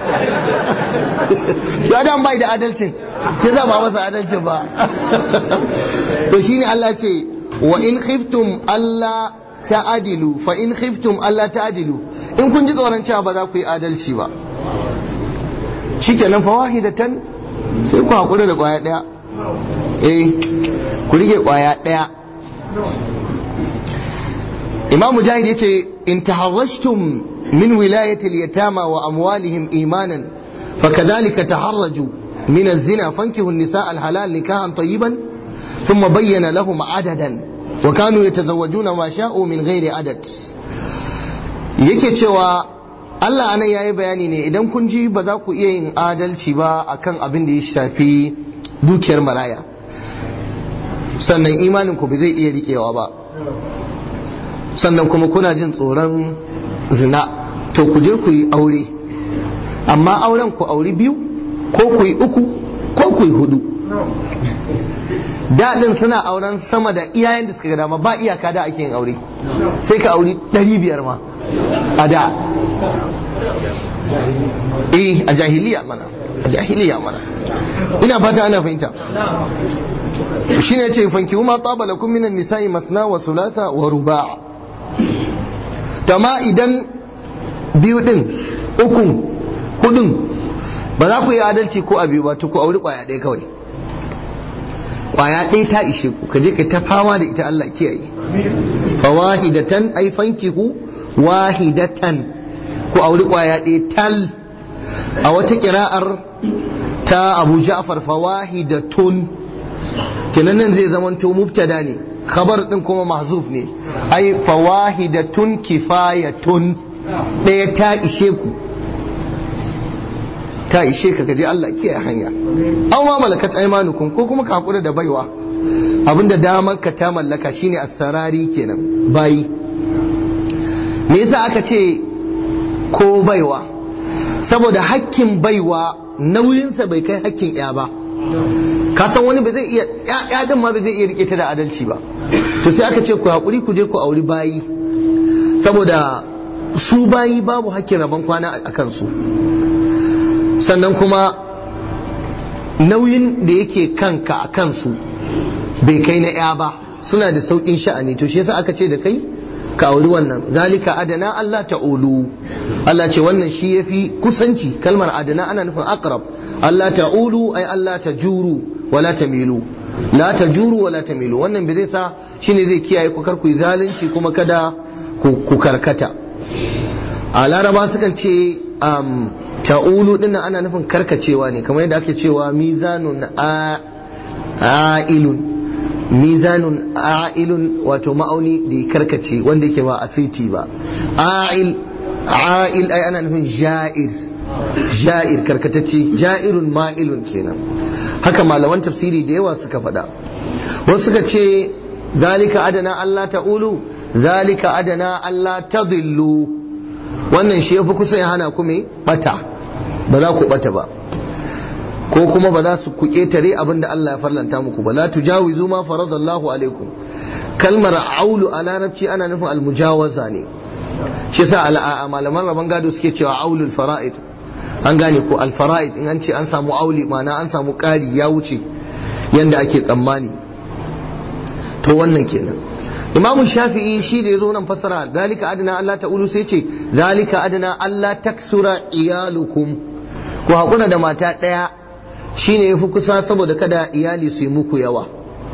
Ya dan bai da adalcin, ke za ba masa adalcin ba. To shine Allah ce wa in khiftum alla ta'adilu fa in khiftum alla ta'adilu, in kun ji tsoron cewa ba za ku yi adalci ba, shikenan fa wahidatan, sai ku hakura da kwaya daya. Ku rike kwaya daya. Imam Mujahid yace in taharrajtum min wilayati al-yatama wa amwalihim imanan fakadhalika taharraju min az-zina fankihu an-nisa al-halal nikahan tayyiban thumma bayyana lahum adadan wa kanu yatazawwajuna ma sha'u min ghairi adad. Yake cewa Allah anan yayi bayani ne idan kun ji ba za ku iya yin adalci ba akan abin da ya shafi dukiyar maraya, sannan imanin ku ba zai iya rikewa ba, sannan kuma kuna jin tsoron zina, to ku je ku yi aure, amma auren ku auri 2 ko ku yi 3 ko ku yi 4. Daɗin suna auren sama da iyayen da suka ga dama, ba iyaka da ake yin aure, sai ka auri 500 ma a da. A jahiliya mana, ina fata ana fahimta. Shi ne ce fanki ma taba lakum minan nisa'i masna wa sulasa wa ruba'. Tama idan 2 din 3 4 ba za ku yi adalci ko a 2 ba, to ku auri kwaya ɗaya kawai. Kwaya ɗaya ta ishe ku, ka je ka ta fama da ita, Allah kiyaye. Fa wahidatan ay fankihu wahidatan, ku auri kwaya ɗaya tal. A wata kira'ar ta Abu Ja'far fa wahidatun, kenan nan zai zamanto mubtada ne, khabar din kuma mahzuf ne, ai fa wahidatun kifayatun, ɗaya ta ishe ku. ta ishe ka kaje Allah kiyaye hanya aw ma malakat aymanukum ko kuma ka hakura da baiwa abinda damar ka ta mallaka shine as-sarari kenan bayi. Me yasa aka ce ko baiwa? Saboda hakkin baiwa nauyinsa bai kai hakkin ya ba. Ka san wani ba zai iya ya din ma ba zai iya rike ta da adalci ba, to sai aka ce ku hakuri ku je ku auri bayi, saboda su bayi babu hakkin rabon kwana a kansu. Sannan kuma nauyin da yake kanka a kansu bai kai na ya ba, suna da saukin sha'ani, to shi yasa aka ce da kai ka auri wannan. Zalika adana Allah ta'ulu, Allah ce wannan shi yafi kusanci. Kalmar adana ana nufin aqrab. Allah ta'ulu ay Allah tajuru wala tamilu, la tajuru wala tamilu. Wannan bai zai sa shine zai kiyaye ku kar ku yi zalunci kuma kada ku karkata. A Laraba sukan ce ta'ulu din ana nufin karkacewa ne, kamar yadda ake cewa mizanun a'ilun. Mizanun a'ilun wato ma'auni da ya karkace wanda yake ba a saiti ba. A'il ai ana nufin ja'ir karkatacce, ja'irun ma'ilun kenan. Haka malaman tafsiri da yawa suka faɗa. Wasu suka ce zalika adana Allah ta'ulu, zalika adana Allah tadillu. Wannan shi yafi kusa ya hana ku me bata, ba za ku bata ba, ko kuma ba za su ku ketare abinda Allah ya farlanta muku ba. La tujawizu ma faradallahu alaikum. Kalmar aulu a larabci ana nufin almujawaza ne, shi yasa malaman rabon gado suke cewa aulul fara'id. An gane ko alfara'id in an ce an samu auli, ma'ana an samu ƙari ya wuce yanda ake tsammani. To wannan kenan. Imam Shafi'i shi da yazo nan fassara zalika adana Allah ta'ulu sai ce zalika adana Allah taksura iyalukum, ku hakuna da mata ɗaya shine yafi kusa saboda kada iyali su yi muku yawa.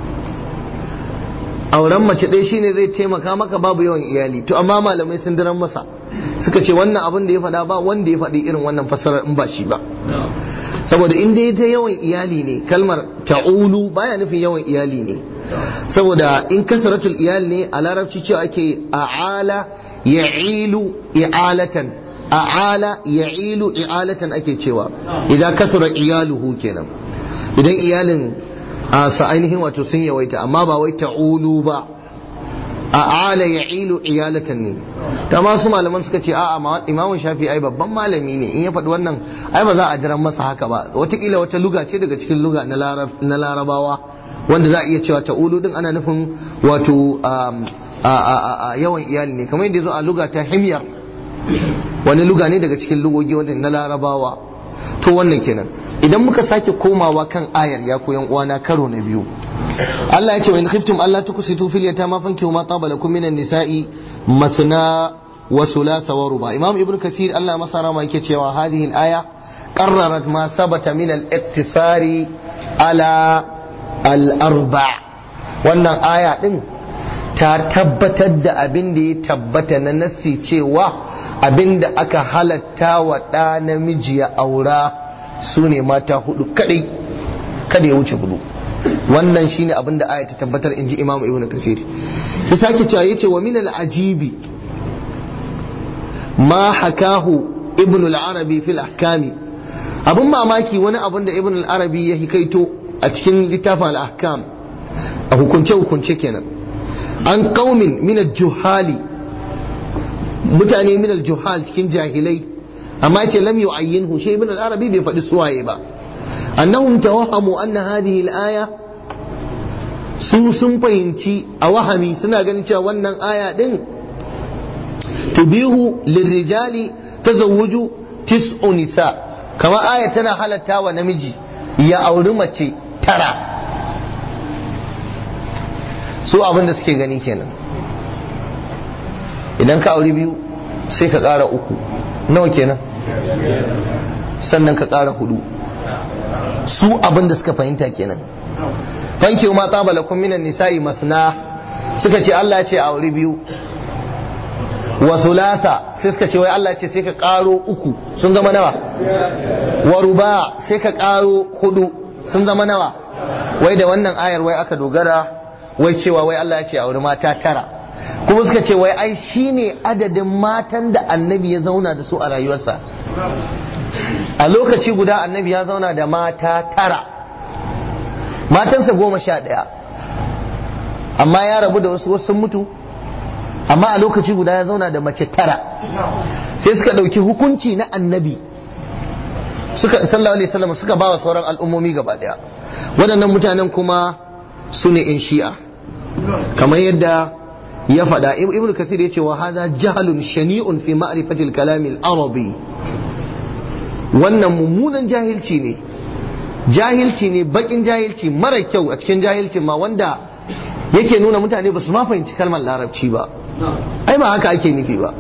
Auren mace ɗaya shine zai taimaka maka babu yawan iyali. To amma malamai sun diran masa suka ce wannan abin da ya faɗa ba wanda ya faɗi irin wannan fassarar in ba shi ba, saboda in dai ta yawan iyali ne kalmar ta'ulu baya nufin yawan iyali ne, saboda in kasratul iyal ne a larabci cewa ake a'ala ya'ilu i'alatan, a'ala ya'ilu i'alatan ake cewa idan kasra iyaluhu kenan, idan iyalin sa ainihin wato sun yawaita, amma ba wai ta'ulu ba. A'ala ya'ilu iyalatan ne. Ta masu malaman suka ce a'a Imam Shafi'i ai babban malami ne, in ya faɗi wannan ai ba za a jiran masa haka ba, wataƙila wata luga ce daga cikin luga na larabawa wanda za a iya cewa ta'ulu din ana nufin wato yawan iyali ne, kamar yadda zo a luga ta himyar, wani luga ne daga cikin lugogi wanda na larabawa. To wannan kenan. Idan muka sake komawa kan ayar ya koyan uwana karo na biyu, Allah ya ce wa in khiftum alla tuksitu fil yatama fankihu ma taba lakum minan nisa'i masna wa thulatha wa ruba. Imam Ibn Kathir Allah masa rama yake cewa hadhihi al-aya qarrarat ma thabata min al-iktisari ala al-arba'. Wannan aya din ta tabbatar da abin da ya tabbata na nassi cewa abin da aka halatta wa ɗa namiji ya aura su ne mata hudu kadai, kada ya wuce hudu. Wannan shine abin da aya ta tabbatar, inji Imam Ibn Kathir. Ya sake cewa yace wa min al-ajibi ma hakahu Ibn al-Arabi fil ahkami. Abin mamaki wani abin da Ibn al-Arabi ya hikaito a cikin littafin al-ahkam, a hukunce kenan, an qaumin min al-juhali, mutane min al-juhal cikin jahilai, amma yace lam yu'ayyinhu shi Ibn al-Arabi bai faɗi suwaye ba. annahum tawahhamu anna hadhihi al-aya, sun fahimci a wahami suna ganin cewa wannan aya din tubihu lirrijali tazawwuju tis'u nisa, kama aya tana halatta wa namiji ya auri mace 9. su abin da suke gani kenan, idan ka auri 2 sai ka ƙara 3, nawa kenan, sannan ka ƙara 4. su abin da suka fahimta kenan. fanki ma taba lakum minan nisa'i masna, suka ce Allah ya ce auri 2, wa thulatha sai suka ce wai Allah ya ce sai ka karo 3 sun zama nawa, wa ruba sai ka karo 4 sun zama nawa. Wai da wannan ayar wai aka dogara, wai cewa wai Allah ya ce auri mata 9, kuma suka ce wai ai shine adadin matan da annabi ya zauna da su a rayuwarsa. a lokaci guda annabi ya zauna da mata 9, matansa 11, amma ya rabu da wasu sun mutu, amma a lokaci guda ya zauna da mace 9. sai suka ɗauki hukunci na annabi suka sallallahu alaihi wasallam suka ba wa sauran al'ummomi gaba daya. waɗannan mutanen kuma su ne in shi'a, kamar yadda ya faɗa ibnu kasir ya ce wa hadha jahlun shani'un fi ma'rifati al-kalam al-arabi. wannan mummunan jahilci ne bakin jahilci mara kyau a cikin jahilcin ma, wanda yake nuna mutane ba su ma fahimci kalmar larabci ba. ai ba haka ake nufi ba.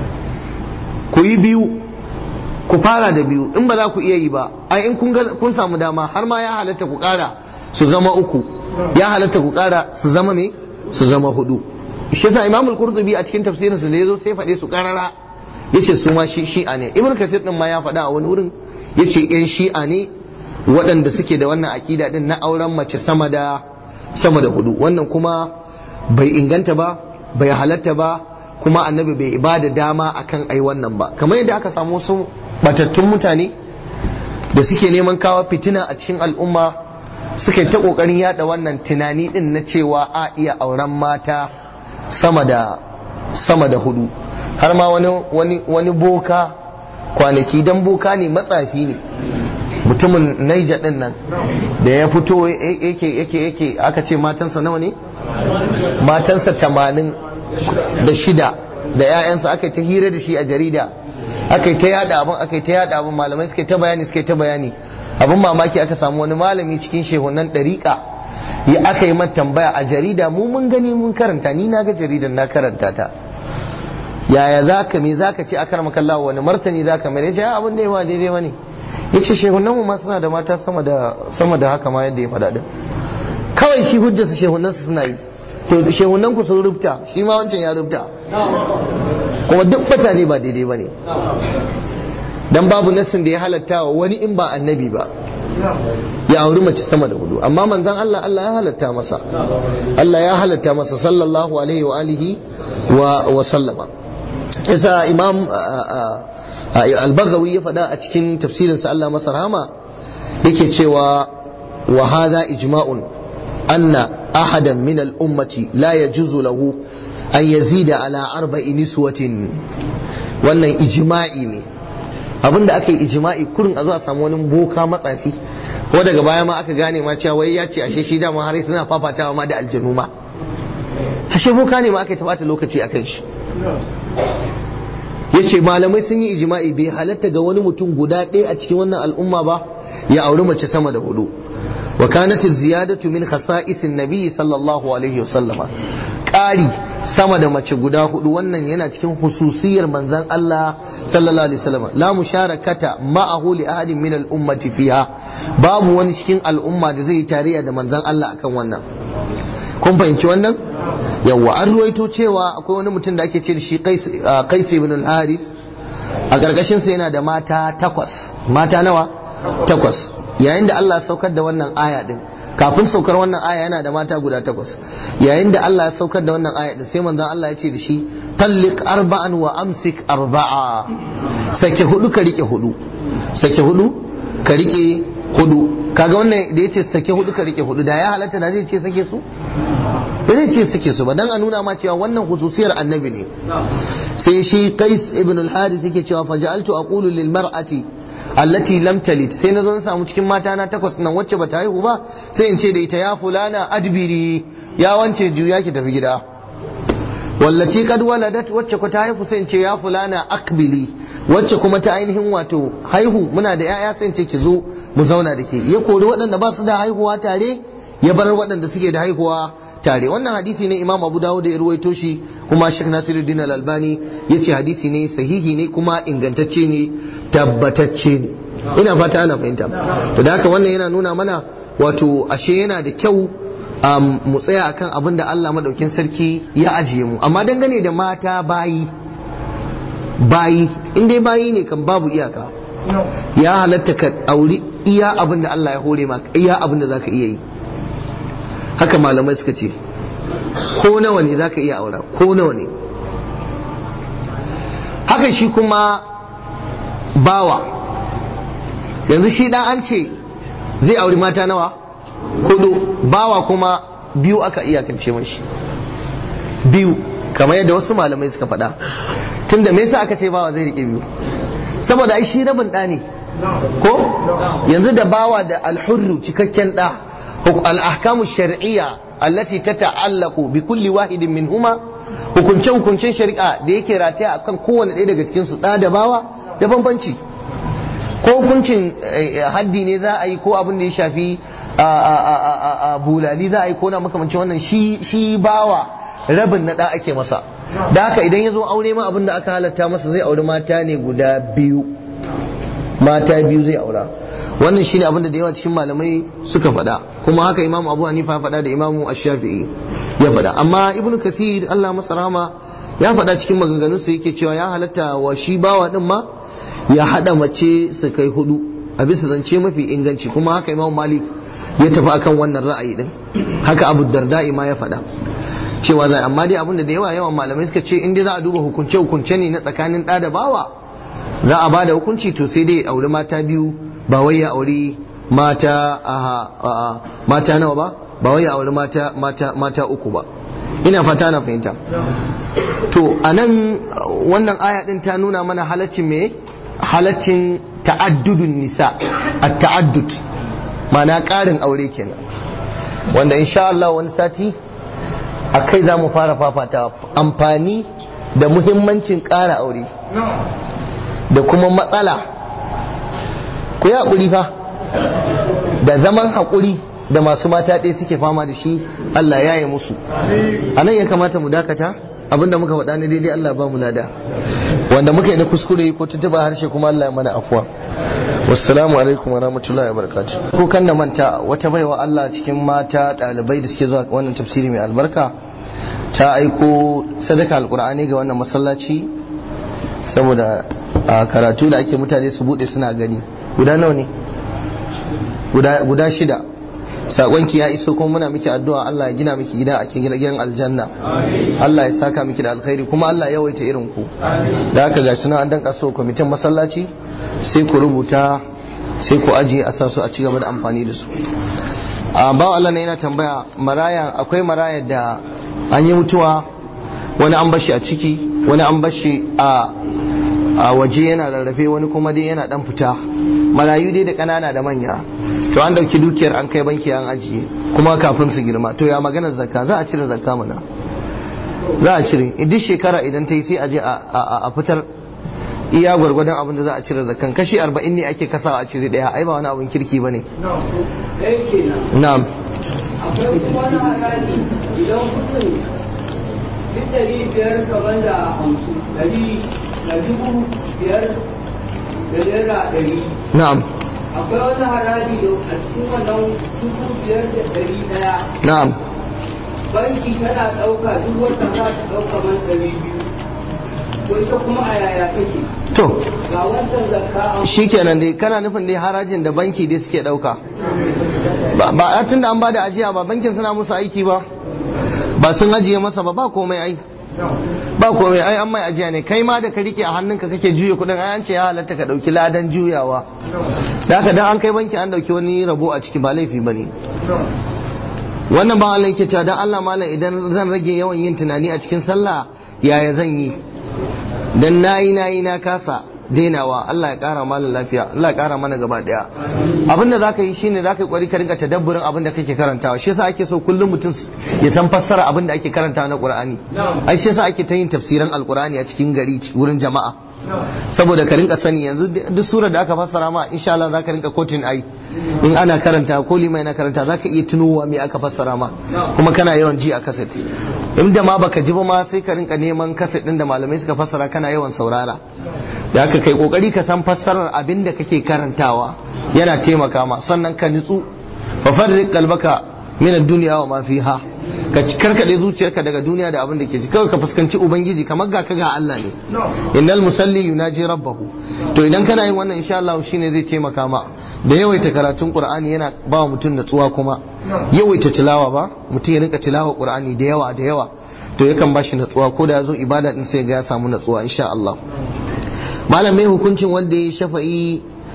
ku yi biyu, ku fara da biyu, in ba za ku iya yi ba ai in kun samu dama har ma ya halatta ku kara su zama 3, ya halatta ku kara su zama me, su zama 4. shi yasa Imam al-Qurtubi a cikin tafsirin sa da yazo sai faɗe su karara, yace su ma shi'a ne. Ibn Kathir din ma ya faɗa a wani wurin yace yan shi'a ne waɗanda suke da wannan akida din na auren mace sama da 4. wannan kuma bai inganta ba, bai halatta ba, kuma annabi bai ibada dama akan ai wannan ba. kamar yadda aka samu wasu batattun mutane da suke neman kawo fitina a cikin al'umma, suka ta kokarin yada wannan tunani din na cewa a iya auren mata sama da 4. har ma wani boka kwanaki, dan boka ne, matsafi ne, mutumin Naija din nan da ya fito yake aka ce matansa nawa ne, matansa 86 da 'ya'yansa. aka ta hira da shi a jarida, aka ta yada abin, malamai suka ta bayani. abin mamaki aka samu wani malami cikin shehunan ɗariƙa ya aka yi mata tambaya a jarida, mu mun gani mun karanta, ni na ga jaridan na karanta ta, yaya me zaka ce akar makallawa, wani martani zaka mai? yace abin da yawa daidai bane. yace shehunan mu ma suna da mata sama da haka ma yadda ya faɗa din. kawai shi hujjarsa shehunan su suna yi, to shehunan ku sun rubuta, shi ma wancan ya rubuta, kuma duk bata ne ba daidai bane. dan babu nassin da ya halatta wa wani in ba annabi ba ya auri mace sama da 4, amma manzon Allah ya halatta masa, sallallahu alaihi wa alihi wa sallama. isa imam al-Baghawi ya faɗa a cikin tafsirinsa, Allah masa rahama, yake cewa wa hadha ijma'un anna ahadan min al-ummati la yajuzu lahu an yazida ala 4 niswatin. wannan ijma'i ne, abinda aka yi ijma'i kurin a zo a samu wani boka matsafi, ko daga baya ma aka gane ma cewa wai ya ce ashe shi dama har suna fafatawa ma da aljanu ma, ashe boka ne ma aka yi tabata lokaci akan shi. yace malamai sun yi ijma'i bai halatta ga wani mutum guda ɗaya a cikin wannan al'umma ba ya auri mace sama da 4. wa kanat ziyadatu min khasa'isin nabi sallallahu alaihi wasallama, ƙari sama da mace guda 4 wannan yana cikin hususiyar manzon Allah sallallahu alaihi wasallama. la musharakata ma'ahu li ahadin min al-ummati fiha, babu wani cikin al'umma da zai yi tarayya da manzon Allah akan wannan. kun fahimci wannan? yawa an ruwaito cewa akwai wani mutum da ake ce da shi Qais ibn al-Haris, a gargashin sa yana da mata 8. mata nawa? 8. yayin da Allah ya saukar da wannan aya din, kafin saukar wannan aya yana da mata guda 8. yayin da Allah ya saukar da wannan aya din, sai manzon Allah ya ce da shi talliq 4 wa amsik 4, sake 4 ka rike 4, sake 4 ka rike 4. kaga wannan da yace sake 4 ka rike 4, da ya halatta da zai ce sake su? ba zai ce sake su ba, dan a nuna ma cewa wannan hususiyar annabi ne. sai shi Qais ibn al-Haris yake cewa faja'altu aqulu lil mar'ati allati lam talid, sai na zo na samu cikin mata na 8 nan wacce bata haihu ba, sai in ce da ita ya fulana adbiri, ya wance juya ki tafi gida. wallati kad waladat, wacce ko ta haihu sai in ce ya fulana akbili, wacce kuma ta ainihin wato haihu muna da yaya sai in ce ki zo mu zauna da ke. ya kori waɗanda ba su da haihuwa tare, ya bar waɗanda suke da haihuwa tare. wannan hadisi ne Imam Abu Dawud ya ruwaito shi, kuma Sheikh Nasiruddin Al-Albani yace hadisi ne sahihi ne kuma ingantacce ne, tabbatacce ne. ina fata ana fahimta. to da haka wannan yana nuna mana wato ashe yana da kyau mu tsaya akan abin da Allah madaukin sarki ya ajiye mu. amma dangane da mata bayi in dai bayi ne kan babu iyaka, ya halatta ka auri iya abin da Allah ya hore maka, iya abin da zaka iya yi. haka malamai suka ce ko nawa ne zaka iya aura, ko nawa ne. haka shi kuma bawa yanzu shi dan an ce zai auri mata nawa 4 bawa kuma 2 aka iyakance mashi 2 kamar yadda wasu malamai suka faɗa tunda me yasa aka ce bawa zai rike 2 saboda ai shi rabin da ne ko yanzu da bawa da alhurru cikakken da al-ahkamu shar'iyya allati tata'allaqu bi kulli wahidin minhuma hukuncen shari'a da yake rataya akan kowanne ɗaya daga cikin su da bawa da bambanci ko hukuncin haddi ne za a yi ko abin da ya shafi bulali za a yi ko na makamancin wannan shi bawa rabin na da ake masa da haka idan ya zo aure ma abin da aka halatta masa zai auri mata ne guda 2 mata 2 zai aura wannan shine abin da yawa cikin malamai suka faɗa kuma haka Imam Abu Hanifa ya faɗa da Imam Ash-Shafi'i ya faɗa amma Ibn Kathir Allah masa rahama ya faɗa cikin maganganunsa yake cewa ya halatta wa shi bawa din ma ya hada mace su kai 4 a bisa zance mafi inganci kuma haka Imam Malik ya tafi akan wannan ra'ayi din haka Abu Darda'i ma ya faɗa cewa zai amma dai abin da yawan malamai suka ce in dai za a duba hukunce ne na tsakanin ɗa da bawa za a bada hukunci to sai dai auri mata 2 ba wai ya auri mata nawa ba wai ya auri mata 3 ba ina fata na fahimta to anan wannan aya din ta nuna mana halaccin ta'addudun nisa at-ta'addud ma'ana ƙarin aure kenan wanda insha Allah wani sati akai za mu fara fafata amfani da muhimmancin ƙara aure da kuma matsala ku yi haƙuri fa da zaman haƙuri da masu mata ɗaya suke fama da shi Allah ya yi musu a nan ya kamata mu dakata abinda muka faɗa ne daidai Allah ba mu lada wanda muka yi na kuskure ko tuntuɓa harshe kuma Allah ya mana afuwa wassalamu alaikum wa rahmatullahi wa barakatuh ko kan na manta wata baiwa Allah cikin mata ɗalibai da suke zuwa wannan tafsiri mai albarka ta aiko sadaka alqur'ani ga wannan masallaci saboda a karatu da ake mutane su bude suna gani guda nawa ne guda 6 sakonki ya iso kuma muna miki addu'a Allah ya gina miki gida a cikin gidan aljanna Allah ya saka miki da alkhairi kuma Allah ya yawaita irin ku da haka ga sunan an danka so kwamitin masallaci sai ku rubuta sai ku ajiye a sasu a cigaba da amfani da su a bawa Allah ne yana tambaya maraya akwai maraya da an yi mutuwa wani an bashi a ciki wani an bashi a waje yana rarrafe wani kuma dai yana dan fita marayu dai da kanana da manya to an dauki dukiyar an kai banki an ajiye kuma kafin su girma to ya maganar zakka za a cire zakka mana za a cire duk shekara idan ta yi sai a je a fitar iya gwargwadon abin da za a cire zakkan kashi 40 ne ake kasawa a cire daya ai ba wani abin kirki bane na'am akwai kuma wani haraji idan kudin duk 500 kamar da 50 500 da naira 100 na'am akwai wani haraji a cikin wannan 5,100 na'am banki tana ɗauka duk wata za ta ɗauka man 200 to ita kuma a yaya take to ga wancan zakka shikenan dai kana nufin dai harajin da banki dai suke dauka ba tun da an bada ajiya ba bankin suna musu aiki ba sun ajiye masa ba komai ai ba komai ai an mai ajiya ne kai ma da ka rike a hannunka kake juya kudin ai an ce ya halatta ka dauki ladan juyawa da haka dan an kai banki an dauki wani rabo a ciki ba laifi bane wannan ba Allah yake cewa dan Allah malam idan zan rage yawan yin tunani a cikin sallah yaya zan yi dan nayi na kasa dainawa Allah ya kara malam lafiya Allah ya kara mana gaba daya abinda zaka yi shine zaka yi kwari ka rinka tadabburin abin da kake karantawa shi yasa ake so kullum mutum ya san fassara abin da ake karantawa na Qur'ani ai shi yasa ake ta yin tafsiran Al-Qur'ani a cikin gari wurin jama'a saboda ka rinka sani yanzu duk surar da aka fassara ma insha Allah zaka rinka kotin ai in ana karanta ko limai na karanta zaka iya tunowa me aka fassara ma kuma kana yawan ji a kaset inda ma baka ji ba ma sai ka rinka neman kaset din da malamai suka fassara kana yawan saurara da haka kai kokari ka san fassarar abin da kake karantawa yana taimaka ma sannan ka nutsu fa farriq qalbaka min ad-dunya wa ma fiha ka karkade zuciyarka daga duniya da abin da ke ci kawai ka fuskanci ubangiji kamar ga ka ga Allah ne innal musalli yunaji rabbahu to idan kana yin wannan insha Allah shine zai taimaka ma da yawaita karatun Qur'ani yana ba wa mutum natsuwa kuma yawaita tilawa ba mutum ya rinka tilawa Qur'ani da yawa to yakan bashi natsuwa ko da yazo ibada din sai ga ya samu natsuwa insha Allah malam mai hukuncin wanda ya shafa'i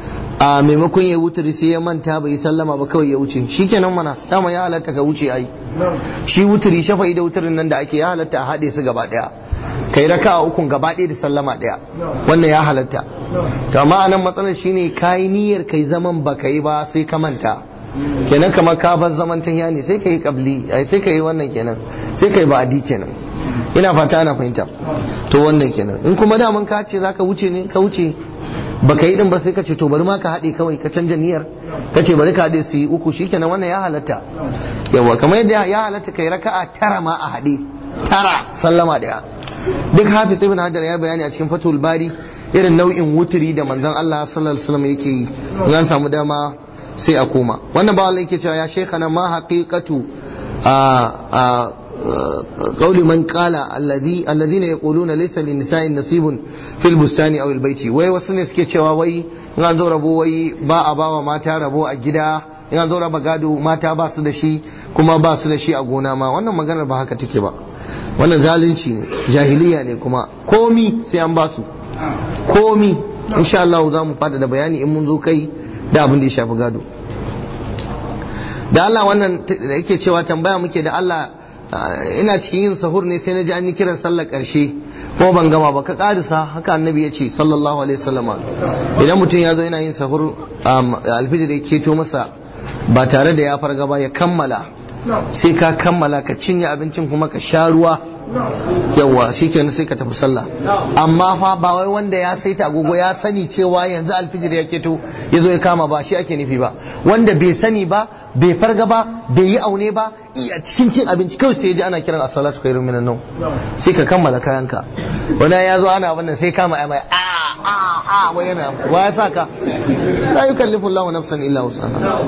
a maimakon ya wuturi sai ya manta bai sallama ba kawai ya wuce shikenan mana dama ya halatta ka wuce ai shi wuturi shafa'i da wuturin nan da ake ya halatta a haɗe su gaba ɗaya kai raka'a ukun gaba ɗaya da sallama ɗaya wannan ya halatta to amma anan matsalar shine kai niyyar kai zaman ba kai ba sai ka manta kenan kamar ka bar zaman tahiya ne sai kai kabli sai kai wannan kenan sai kai ba'adi kenan ina fata ana fahimta to wannan kenan in kuma da mun ka ce zaka wuce ne ka wuce baka yi din ba sai ka ce to bari ma ka haɗe kawai ka canja niyyar ka ce bari ka haɗe su yi uku shikenan wannan ya halatta yawa kamar yadda ya halatta kai raka'a tara ma a haɗe tara sallama ɗaya duk hafiz ibn hajar ya bayani a cikin fatul bari irin nau'in wuturi da manzon Allah sallallahu alaihi wasallam yake yi in samu dama sai a koma wannan ba Allah yake cewa ya shaykhana ma haqiqatu قول من قال الذين يقولون ليس للنساء نصيب في البستان او البيت wai wasu ne suke cewa wai in an zo rabo wai ba a bawa mata rabo a gida in an zo raba gado mata ba su da shi kuma ba su da shi a gona ma wannan maganar ba haka take ba wannan zalunci ne jahiliya ne kuma komi sai an ba su komi insha Allah za mu fada da bayani in mun zo kai da abin da ya shafi gado da Allah wannan da yake cewa tambaya muke da Allah ina cikin yin sahur ne sai na ji an yi kiran sallar karshe ko ban gama ba ka karisa haka annabi ya ce sallallahu alaihi wasallam idan mutum ya zo yana yin sahur alfijir ya keto masa ba tare da ya farga ba ya kammala sai ka kammala ka cinye abincin kuma ka sha ruwa yawa shi kenan sai ka tafi sallah amma fa ba wai wanda ya saita agogo ya sani cewa yanzu alfijir ya keto ya zo ya kama ba shi ake nufi ba wanda bai sani ba bai farga ba bai yi aune ba iya cikin cin abinci kawai sai ya ji ana kiran as-salatu khairun minan nawm sai ka kammala kayanka wani ya zo ana wannan sai kama ai mai wai yana wa ya saka la yukallifu Allahu nafsan illa wusaha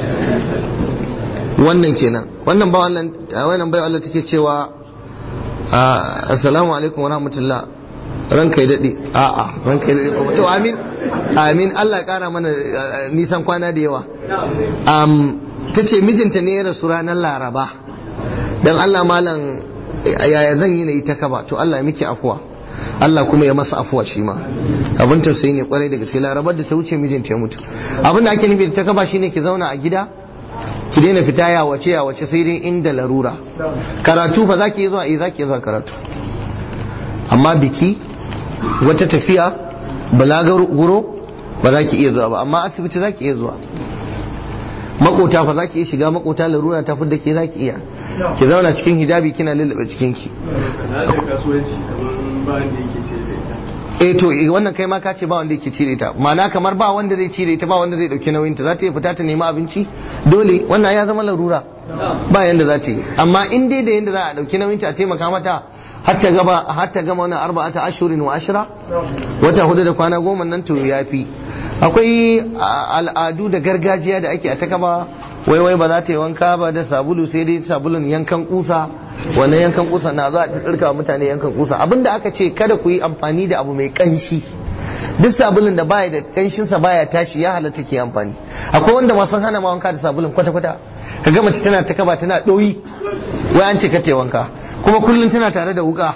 wannan kenan wannan ba Allah take cewa assalamu alaikum wa rahmatullah ranka ya daɗe ranka ya daɗe to amin Allah ya ƙara mana nisan kwana da yawa ta ce mijinta ne ya rasu ranar laraba don Allah malam yaya zan yi na yi ta kaba to Allah ya miki afuwa Allah kuma ya masa afuwa shi ma abin tausayi ne kwarai da gaske larabar da ta wuce mijinta ya mutu abin da ake nufi da ta kaba shine ki zauna a gida ki daina fita ya wace sai dai inda larura karatu fa zaki zuwa zaki zuwa karatu amma biki wata tafiya balaguro ba za ki iya zuwa ba amma asibiti za ki iya zuwa makota fa za ki iya shiga makota larura ta fidda ke za ki iya ki zauna cikin hijabi kina lullube cikinki to wannan kai ma ka ce ba wanda yake cire ta ma'ana kamar ba wanda zai cire ta ba wanda zai dauki nauyin ta za ta iya fita ta nemi abinci dole wannan ya zama larura ba yanda za ta yi amma in dai da yanda za a dauki nauyin ta a taimaka mata har ta gama wannan arba'ata ashurin wa ashra wata hudu da kwana goma nan to yafi akwai al'adu da gargajiya da ake a ta kaba wai ba za ta yi wanka ba da sabulu sai dai sabulun yankan kusa wannan yankan kusa na za a tsirka wa mutane yankan kusa abinda aka ce kada ku yi amfani da abu mai kanshi duk sabulun da baya da kanshinsa baya tashi ya halatta ke amfani akwai wanda ma sun hana ma wanka da sabulun kwata-kwata ka ga mace tana ta kaba tana ɗoyi wai an ce ka ta wanka kuma kullum tana tare da wuka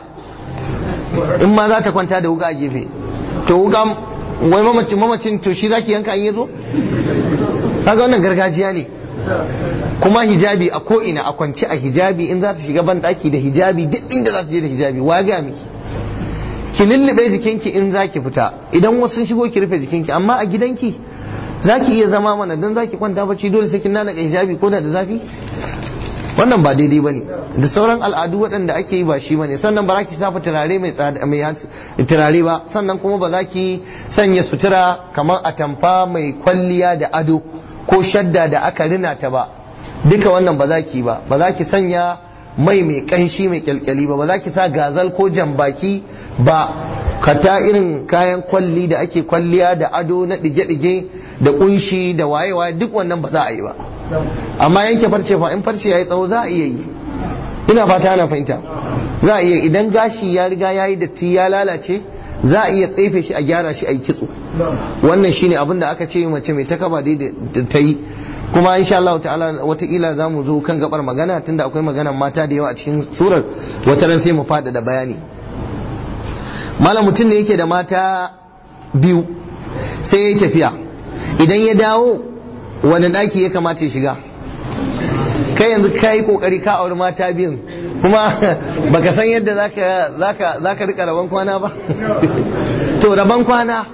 in ma za ta kwanta da wuka a gefe to wuka wai mamacin to shi zaki yanka an yazo kaga wannan gargajiya ne kuma hijabi a ko ina a kwance a hijabi in za ta shiga ban daki da hijabi duk inda za ta je da hijabi wa ga miki ki lullube jikinki in zaki fita idan wasu sun shigo ki rufe jikinki amma a gidanki zaki iya zama mana dan zaki kwanta bacci dole sai kin nana hijabi ko da zafi wannan ba daidai bane da sauran al'adu waɗanda ake yi ba shi bane sannan ba za ki safa turare mai tsada mai turare ba sannan kuma ba za ki sanya sutura kamar atamfa mai kwalliya da ado ko shadda da aka rina ta ba duka wannan ba za ki ba ba za ki sanya mai kanshi mai kyalkyali ba za ki sa gazal ko jambaki ba kata irin kayan kwalli da ake kwalliya da ado na dige-dige da kunshi da waye-waye duk wannan ba za a yi ba amma yanke farce fa in farce yayi tsawo za a iya yi ina fata ana fahimta za a iya idan gashi ya riga yayi datti ya lalace za a iya tsefe shi a gyara shi a yi kitso wannan shine abin da aka ce mace mai takaba dai da ta yi kuma insha Allah ta'ala wataƙila za mu zo kan gabar magana tunda akwai maganar mata da yawa a cikin surar wata ran sai mu faɗaɗa bayani malam mutum ne yake da mata biyu sai ya yi tafiya idan ya dawo wani daki ya kamata ya shiga? kai yanzu ka yi kokari ka auri mata biyun kuma baka san yadda zaka rika rabon kwana ba. To rabon kwana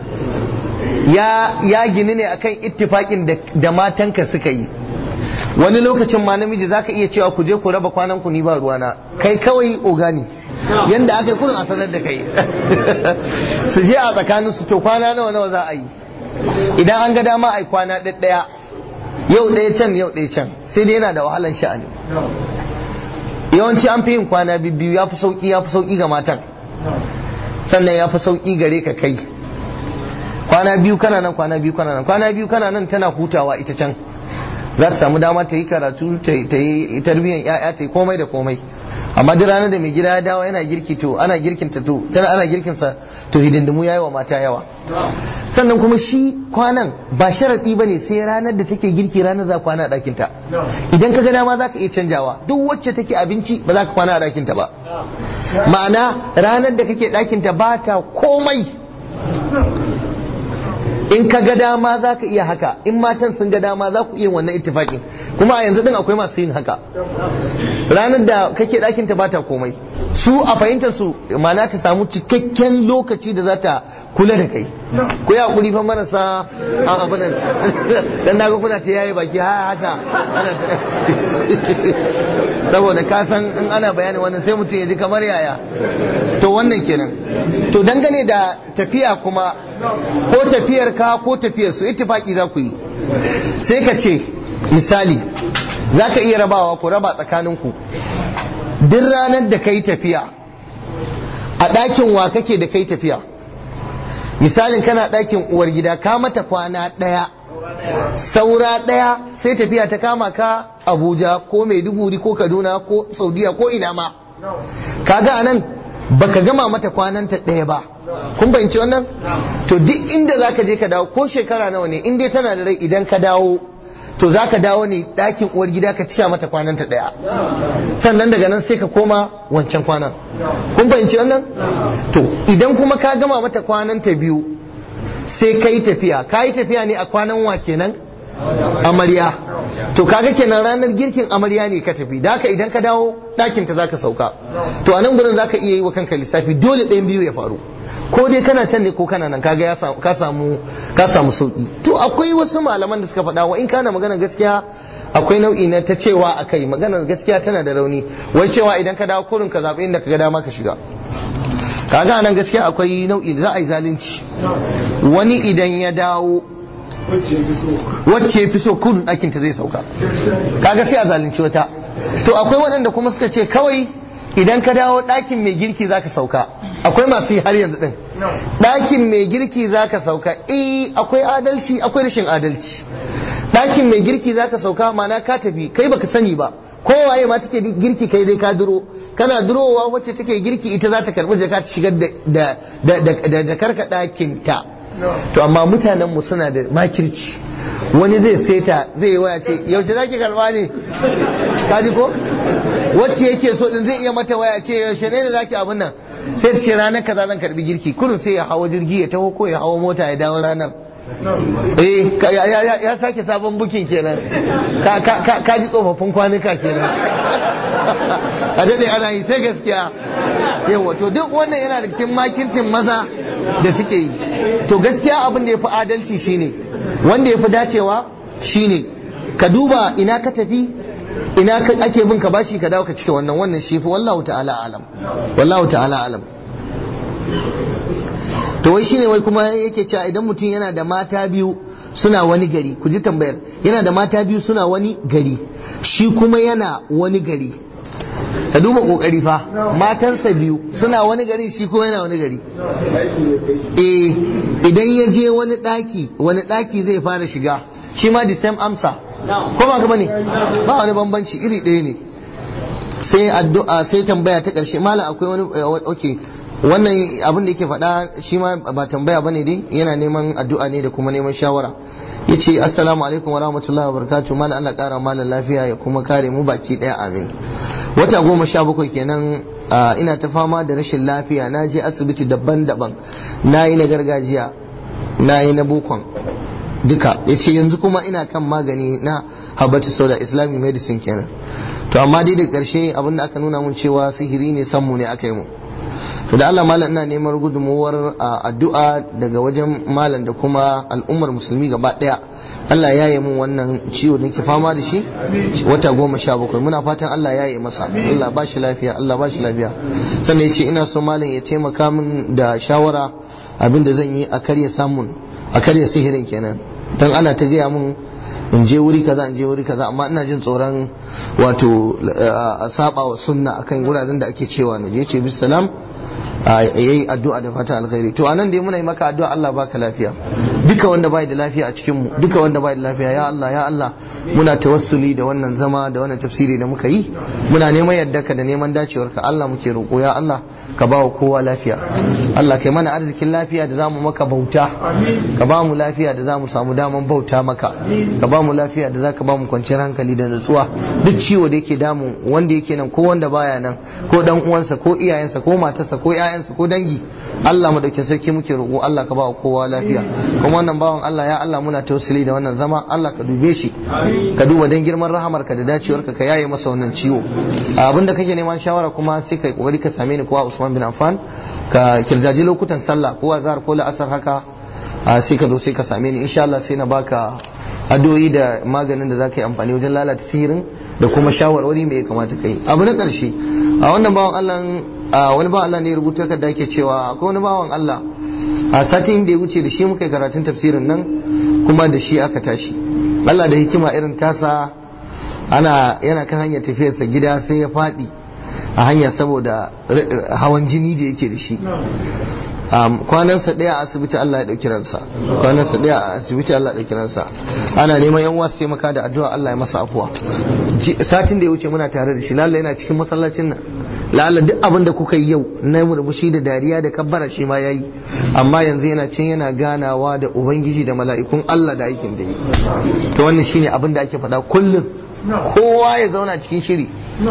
ya gini ne akan ittifakin da matanka suka yi. Wani lokacin ma namiji zaka iya cewa ku je ku raba kwanan ku ni ba ruwana, kai kawai ogani yanda aka yi kurin a sanar da kai su je a tsakanin su to kwana nawa za a yi. Idan an ga dama a yi kwana ɗaya, yau ɗaya can yau ɗaya can, sai dai yana da wahalar sha'ani. Yawanci an fi yin kwana biyu, ya fi sauki ga matan, sannan ya fi sauki gare ka kai. Kwana biyu kana nan, kwana biyu kana nan tana hutawa ita can, za ta samu dama ta yi karatu, ta yi tarbiyyar ya'ya, ta yi komai da komai. Amma duk ranar da mai gida ya dawo yana girki to ana girkinta to tana ana girkinsa to hidindimu yayi wa mata yawa. Sannan kuma shi kwanan ba sharadi bane sai ranar da take girki ranar za kwana a ɗakin ta. Idan ka ga dama za ka iya canjawa, duk wacce take abinci ba za ka kwana a ɗakin ta ba. Ma'ana ranar da kake ɗakin ta ba ta komai. In ka ga dama za ka iya haka, in matan sun ga dama za ku iya wannan ittifakin. Kuma a yanzu din akwai masu yin haka. Ranar da kake ɗakin ta bata komai, su a fahimtar su mana ta samu cikakken lokaci da za ta kula da kai. Ku yi hakuri fa marasa abin nan dan naga kuna ta yayi baki haka saboda ka san in ana bayani wannan sai mutum ya ji kamar yaya. To wannan kenan. To dangane da tafiya kuma, ko tafiyar ka ko tafiyar su ittifaki za ku yi. Sai ka ce misali za ka iya rabawa, ku raba tsakaninku. Duk ranar da kai tafiya a ɗakin wa kake da kai tafiya? Misalin kana ɗakin uwar gida, ka mata kwana ɗaya, saura ɗaya sai tafiya ta kama ka Abuja ko Maiduguri ko Kaduna ko Saudiya ko ina ma. Kaga anan baka gama mata kwananta ɗaya ba. Kun fahimci wannan? To duk inda zaka je ka dawo, ko shekara nawa ne, in dai tana da rai, idan ka dawo to za ka dawo ne ɗakin uwar gida ka cika mata kwananta ɗaya, sannan daga nan sai ka koma wancan kwanan. Kun fahimci wannan? To idan kuma ka gama mata kwananta biyu sai ka yi tafiya ne a kwanan wa kenan? Amarya. To kaga kenan ranar girkin amarya ne ka tafi, da haka idan ka dawo ɗakinta za ka sauka. To a nan gurin za ka iya yi wa kanka lissafi, dole ɗayan biyu ya faru, ko dai kana can ne ko kana nan, kaga ka samu sauki. To akwai wasu malaman da suka faɗa wa in kana magana gaskiya akwai nau'i na ta cewa akai magana gaskiya tana da rauni, wai cewa idan ka dawo kurin ka zaɓi inda ka ga dama ka shiga. Kaga nan gaskiya akwai nau'i da za a yi zalunci. Wani idan ya dawo wacce fi so kurin ɗakin ta zai sauka, kaga sai a zalunci wata. To akwai waɗanda kuma suka ce kawai idan ka dawo ɗakin mai girki za ka sauka. Akwai masu yi har yanzu ɗin, ɗakin mai girki za ka sauka. Akwai adalci akwai rashin adalci. Ɗakin mai girki za ka sauka, mana ka tafi kai baka sani ba, kowaye ma take girki kai dai ka duro, kana durowa wacce take girki ita za ta karɓi jaka ta shigar da karka ɗakin ta. To amma mutanen mu suna da makirci, wani zai seta zai yi waya ce yaushe za ki karɓa ne, kaji ko wacce yake so din zai iya mata waya ce yaushe ne da zaki abin nan, sai ta ce ranar kaza zan karbi girki, kurun sai ya hawo jirgi ya taho ko ya hawo mota ya dawo ranar. Ya sake sabon bukin kenan, ka ji tsofaffin kwanuka kenan. A daɗe ana yi sai gaskiya. Yawa to duk wannan yana da cikin makircin maza da suke yi. To gaskiya abin da ya fi adalci shine, wanda ya fi dacewa shine ka duba ina ka tafi, ina ake bin ka bashi, ka dawo ka cike wannan shi fi wallahu ta'ala alam. To wai shine wai kuma yake cewa idan mutum yana da mata biyu suna wani gari, ku ji tambayar, yana da mata biyu suna wani gari, shi kuma yana wani gari. Ka duba kokari fa, matansa biyu suna wani gari, shi kuma yana wani gari. Idan ya je wani daki zai fara shiga, shi ma the same amsa. Ko ba ka bane? Ba wani bambanci, iri ɗaya ne. Sai addu'a, sai tambaya ta ƙarshe. Malam akwai wani wannan abin da yake faɗa shi ma ba tambaya bane dai, yana neman addu'a ne da kuma neman shawara. Yace assalamu alaikum wa rahmatullahi wa barakatuh, malam Allah ƙara malam lafiya ya kuma kare mu baki ɗaya, amin. Wata 17 kenan ina ta fama da rashin lafiya, na je asibiti daban-daban, na yi na gargajiya, na yi na bukon, duka. Yace yanzu kuma ina kan magani na habatu sauda, Islamic medicine kenan. To amma dai da karshe abin da aka nuna mun cewa sihiri ne, sammu ne aka yi mu. To da Allah malam ina neman gudunmuwar addu'a daga wajen malam da kuma al'ummar musulmi gaba daya. Allah ya yi mun wannan ciwo da nake fama da shi wata 17. Muna fatan Allah ya yi masa, Allah ba shi lafiya, Allah ba shi lafiya. Sannan yace ina so malam ya taimaka min da shawara abinda zan yi a karya sihirin kenan. Dan ana ta gaya mun in je wuri kaza amma ina jin tsoron wato saba wa sunna akan wuraren da ake cewa na je ce bisalam yayi addu'a da fata alkhairi. To anan dai muna yi maka addu'a Allah baka lafiya, duka wanda bai da lafiya a cikin mu, duka wanda bai da lafiya ya Allah muna tawassuli da wannan zama da wannan tafsiri da muka yi, muna neman yaddarka da neman dacewarka Allah muke roƙo ya Allah ka ba wa kowa lafiya. Allah kai mana arzikin lafiya da zamu maka bauta, ka ba mu lafiya da zamu samu daman bauta maka, ka ba mu lafiya da zaka ba mu kwanciyar hankali da nutsuwa. Duk ciwo da yake damu wanda yake nan ko wanda baya nan, ko dan uwansa ko iyayensa ko matarsa ko ƴaƴansa ko dangi, Allah madaukin sarki muke roƙo Allah ka ba wa kowa lafiya. Kuma wannan bawan Allah ya Allah muna tausili da wannan zama, Allah ka dube shi, ka duba dan girman rahamarka da dacewarka ka yaye masa wannan ciwo. Abinda kake neman shawara kuma sai kai kokari ka same ni ko Usman bin Affan, ka kirjaji lokutan sallah ko azhar ko la'asar haka, sai ka zo sai ka same ni insha Allah, sai na baka addu'o'i da maganin da zaka yi amfani wajen lalata sihirin da kuma shawarwari me ya kamata kai. Abu na karshe a wannan bawan Allah, wani bawan Allah ne ya rubuta da yake cewa akwai wani bawan Allah a satin da ya wuce da shi muka yi karatun tafsirin nan kuma da shi aka tashi. Allah da hikima irin tasa, yana kan hanyar tafiyarsa gida sai ya faɗi a hanya saboda hawan jini da yake da shi. Kwanansa ɗaya a asibiti Allah ya ɗauki ransa, kwanansa ɗaya a asibiti Allah ya ɗauki ransa. Ana neman yan wasu taimaka da addu'a Allah ya masa afuwa. Satin da ya wuce muna tare da shi, lalla yana cikin masallacin nan, lalla duk abin da kuka yi yau na murmushi da dariya da kabbara shi ma yayi, amma yanzu yana cin yana ganawa da ubangiji da mala'ikun Allah da aikin da yi. To wannan shine abin da ake faɗa kullum, kowa ya zauna cikin shiri,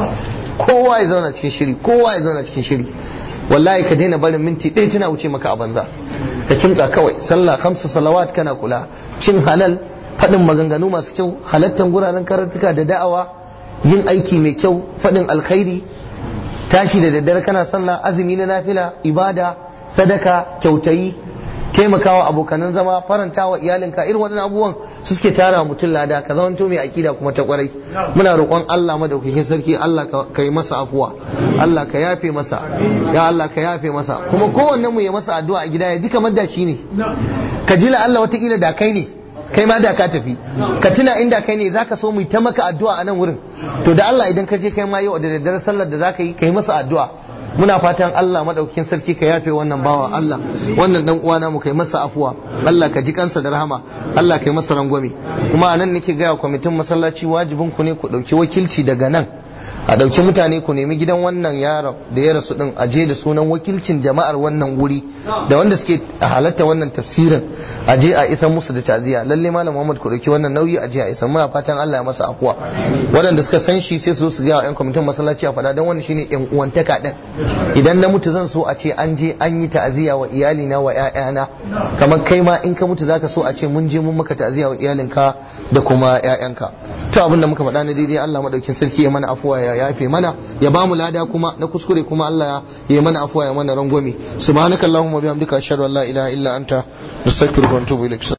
kowa ya zauna cikin shiri, kowa ya zauna cikin shiri. Wallahi ka daina barin minti ɗaya tana wuce maka a banza, ka kimtsa kawai. Sallah 5 salawat kana kula, cin halal, faɗin maganganu masu kyau, halattan guraren karantuka da da'awa, yin aiki mai kyau, faɗin alkhairi, tashi da daddare kana sallah, azumi na nafila, ibada, sadaka, kyautayi, taimakawa abokanan zama, farantawa iyalinka, irin waɗannan abubuwan su suke tara mutum lada. Ka zamanto mai akida kuma ta kwarai. Muna roƙon Allah madaukakin sarki, Allah ka yi masa afuwa, Allah ka yafe masa, ya Allah ka yafe masa. Kuma kowanne mu ya masa addu'a a gida ya ji kamar da shi ne, ka ji la Allah watakila da kai ne, kai ma da ka tafi, ka tuna inda kai ne zaka so mu ta maka addu'a a nan wurin. To da Allah idan ka je kai ma yau da daddare sallar da zaka yi kai masa addu'a. Muna fatan Allah madaukakin sarki ka yafe wannan bawa Allah, wannan dan uwana mu kai masa afuwa, Allah ka ji kansa da rahama, Allah kai masa rangwame. Kuma anan nake ga kwamitin masallaci, wajibin ku ne ku dauki wakilci daga nan, a dauki mutane ku nemi gidan wannan yaro da ya rasu din, aje da sunan wakilcin jama'ar wannan wuri da wanda suke halatta wannan tafsirin, aje a isa musu da taziya. Lalle malam Muhammad ku dauki wannan nauyi, aje a isa. Muna fatan Allah ya masa afuwa. Waɗanda suka san shi sai su ga yan kwamitin masallaci a faɗa, dan wannan shine yan uwantaka din. Idan na mutu zan so a ce an je an yi ta'aziya wa iyalina wa ƴaƴana, kamar kai ma in ka mutu zaka so a ce mun je mun maka ta'aziya wa iyalinka da kuma ƴaƴanka. To abin da muka faɗa na daidai Allah madaukin sarki ya mana afuwa, ya yafe mana, ya ba mu lada, kuma na kuskure kuma Allah ya mana afuwa, ya mana rangwame. Subhanakallahumma bihamdika ashhadu an la ilaha illa anta nastaghfiruka wa natubu ilaik.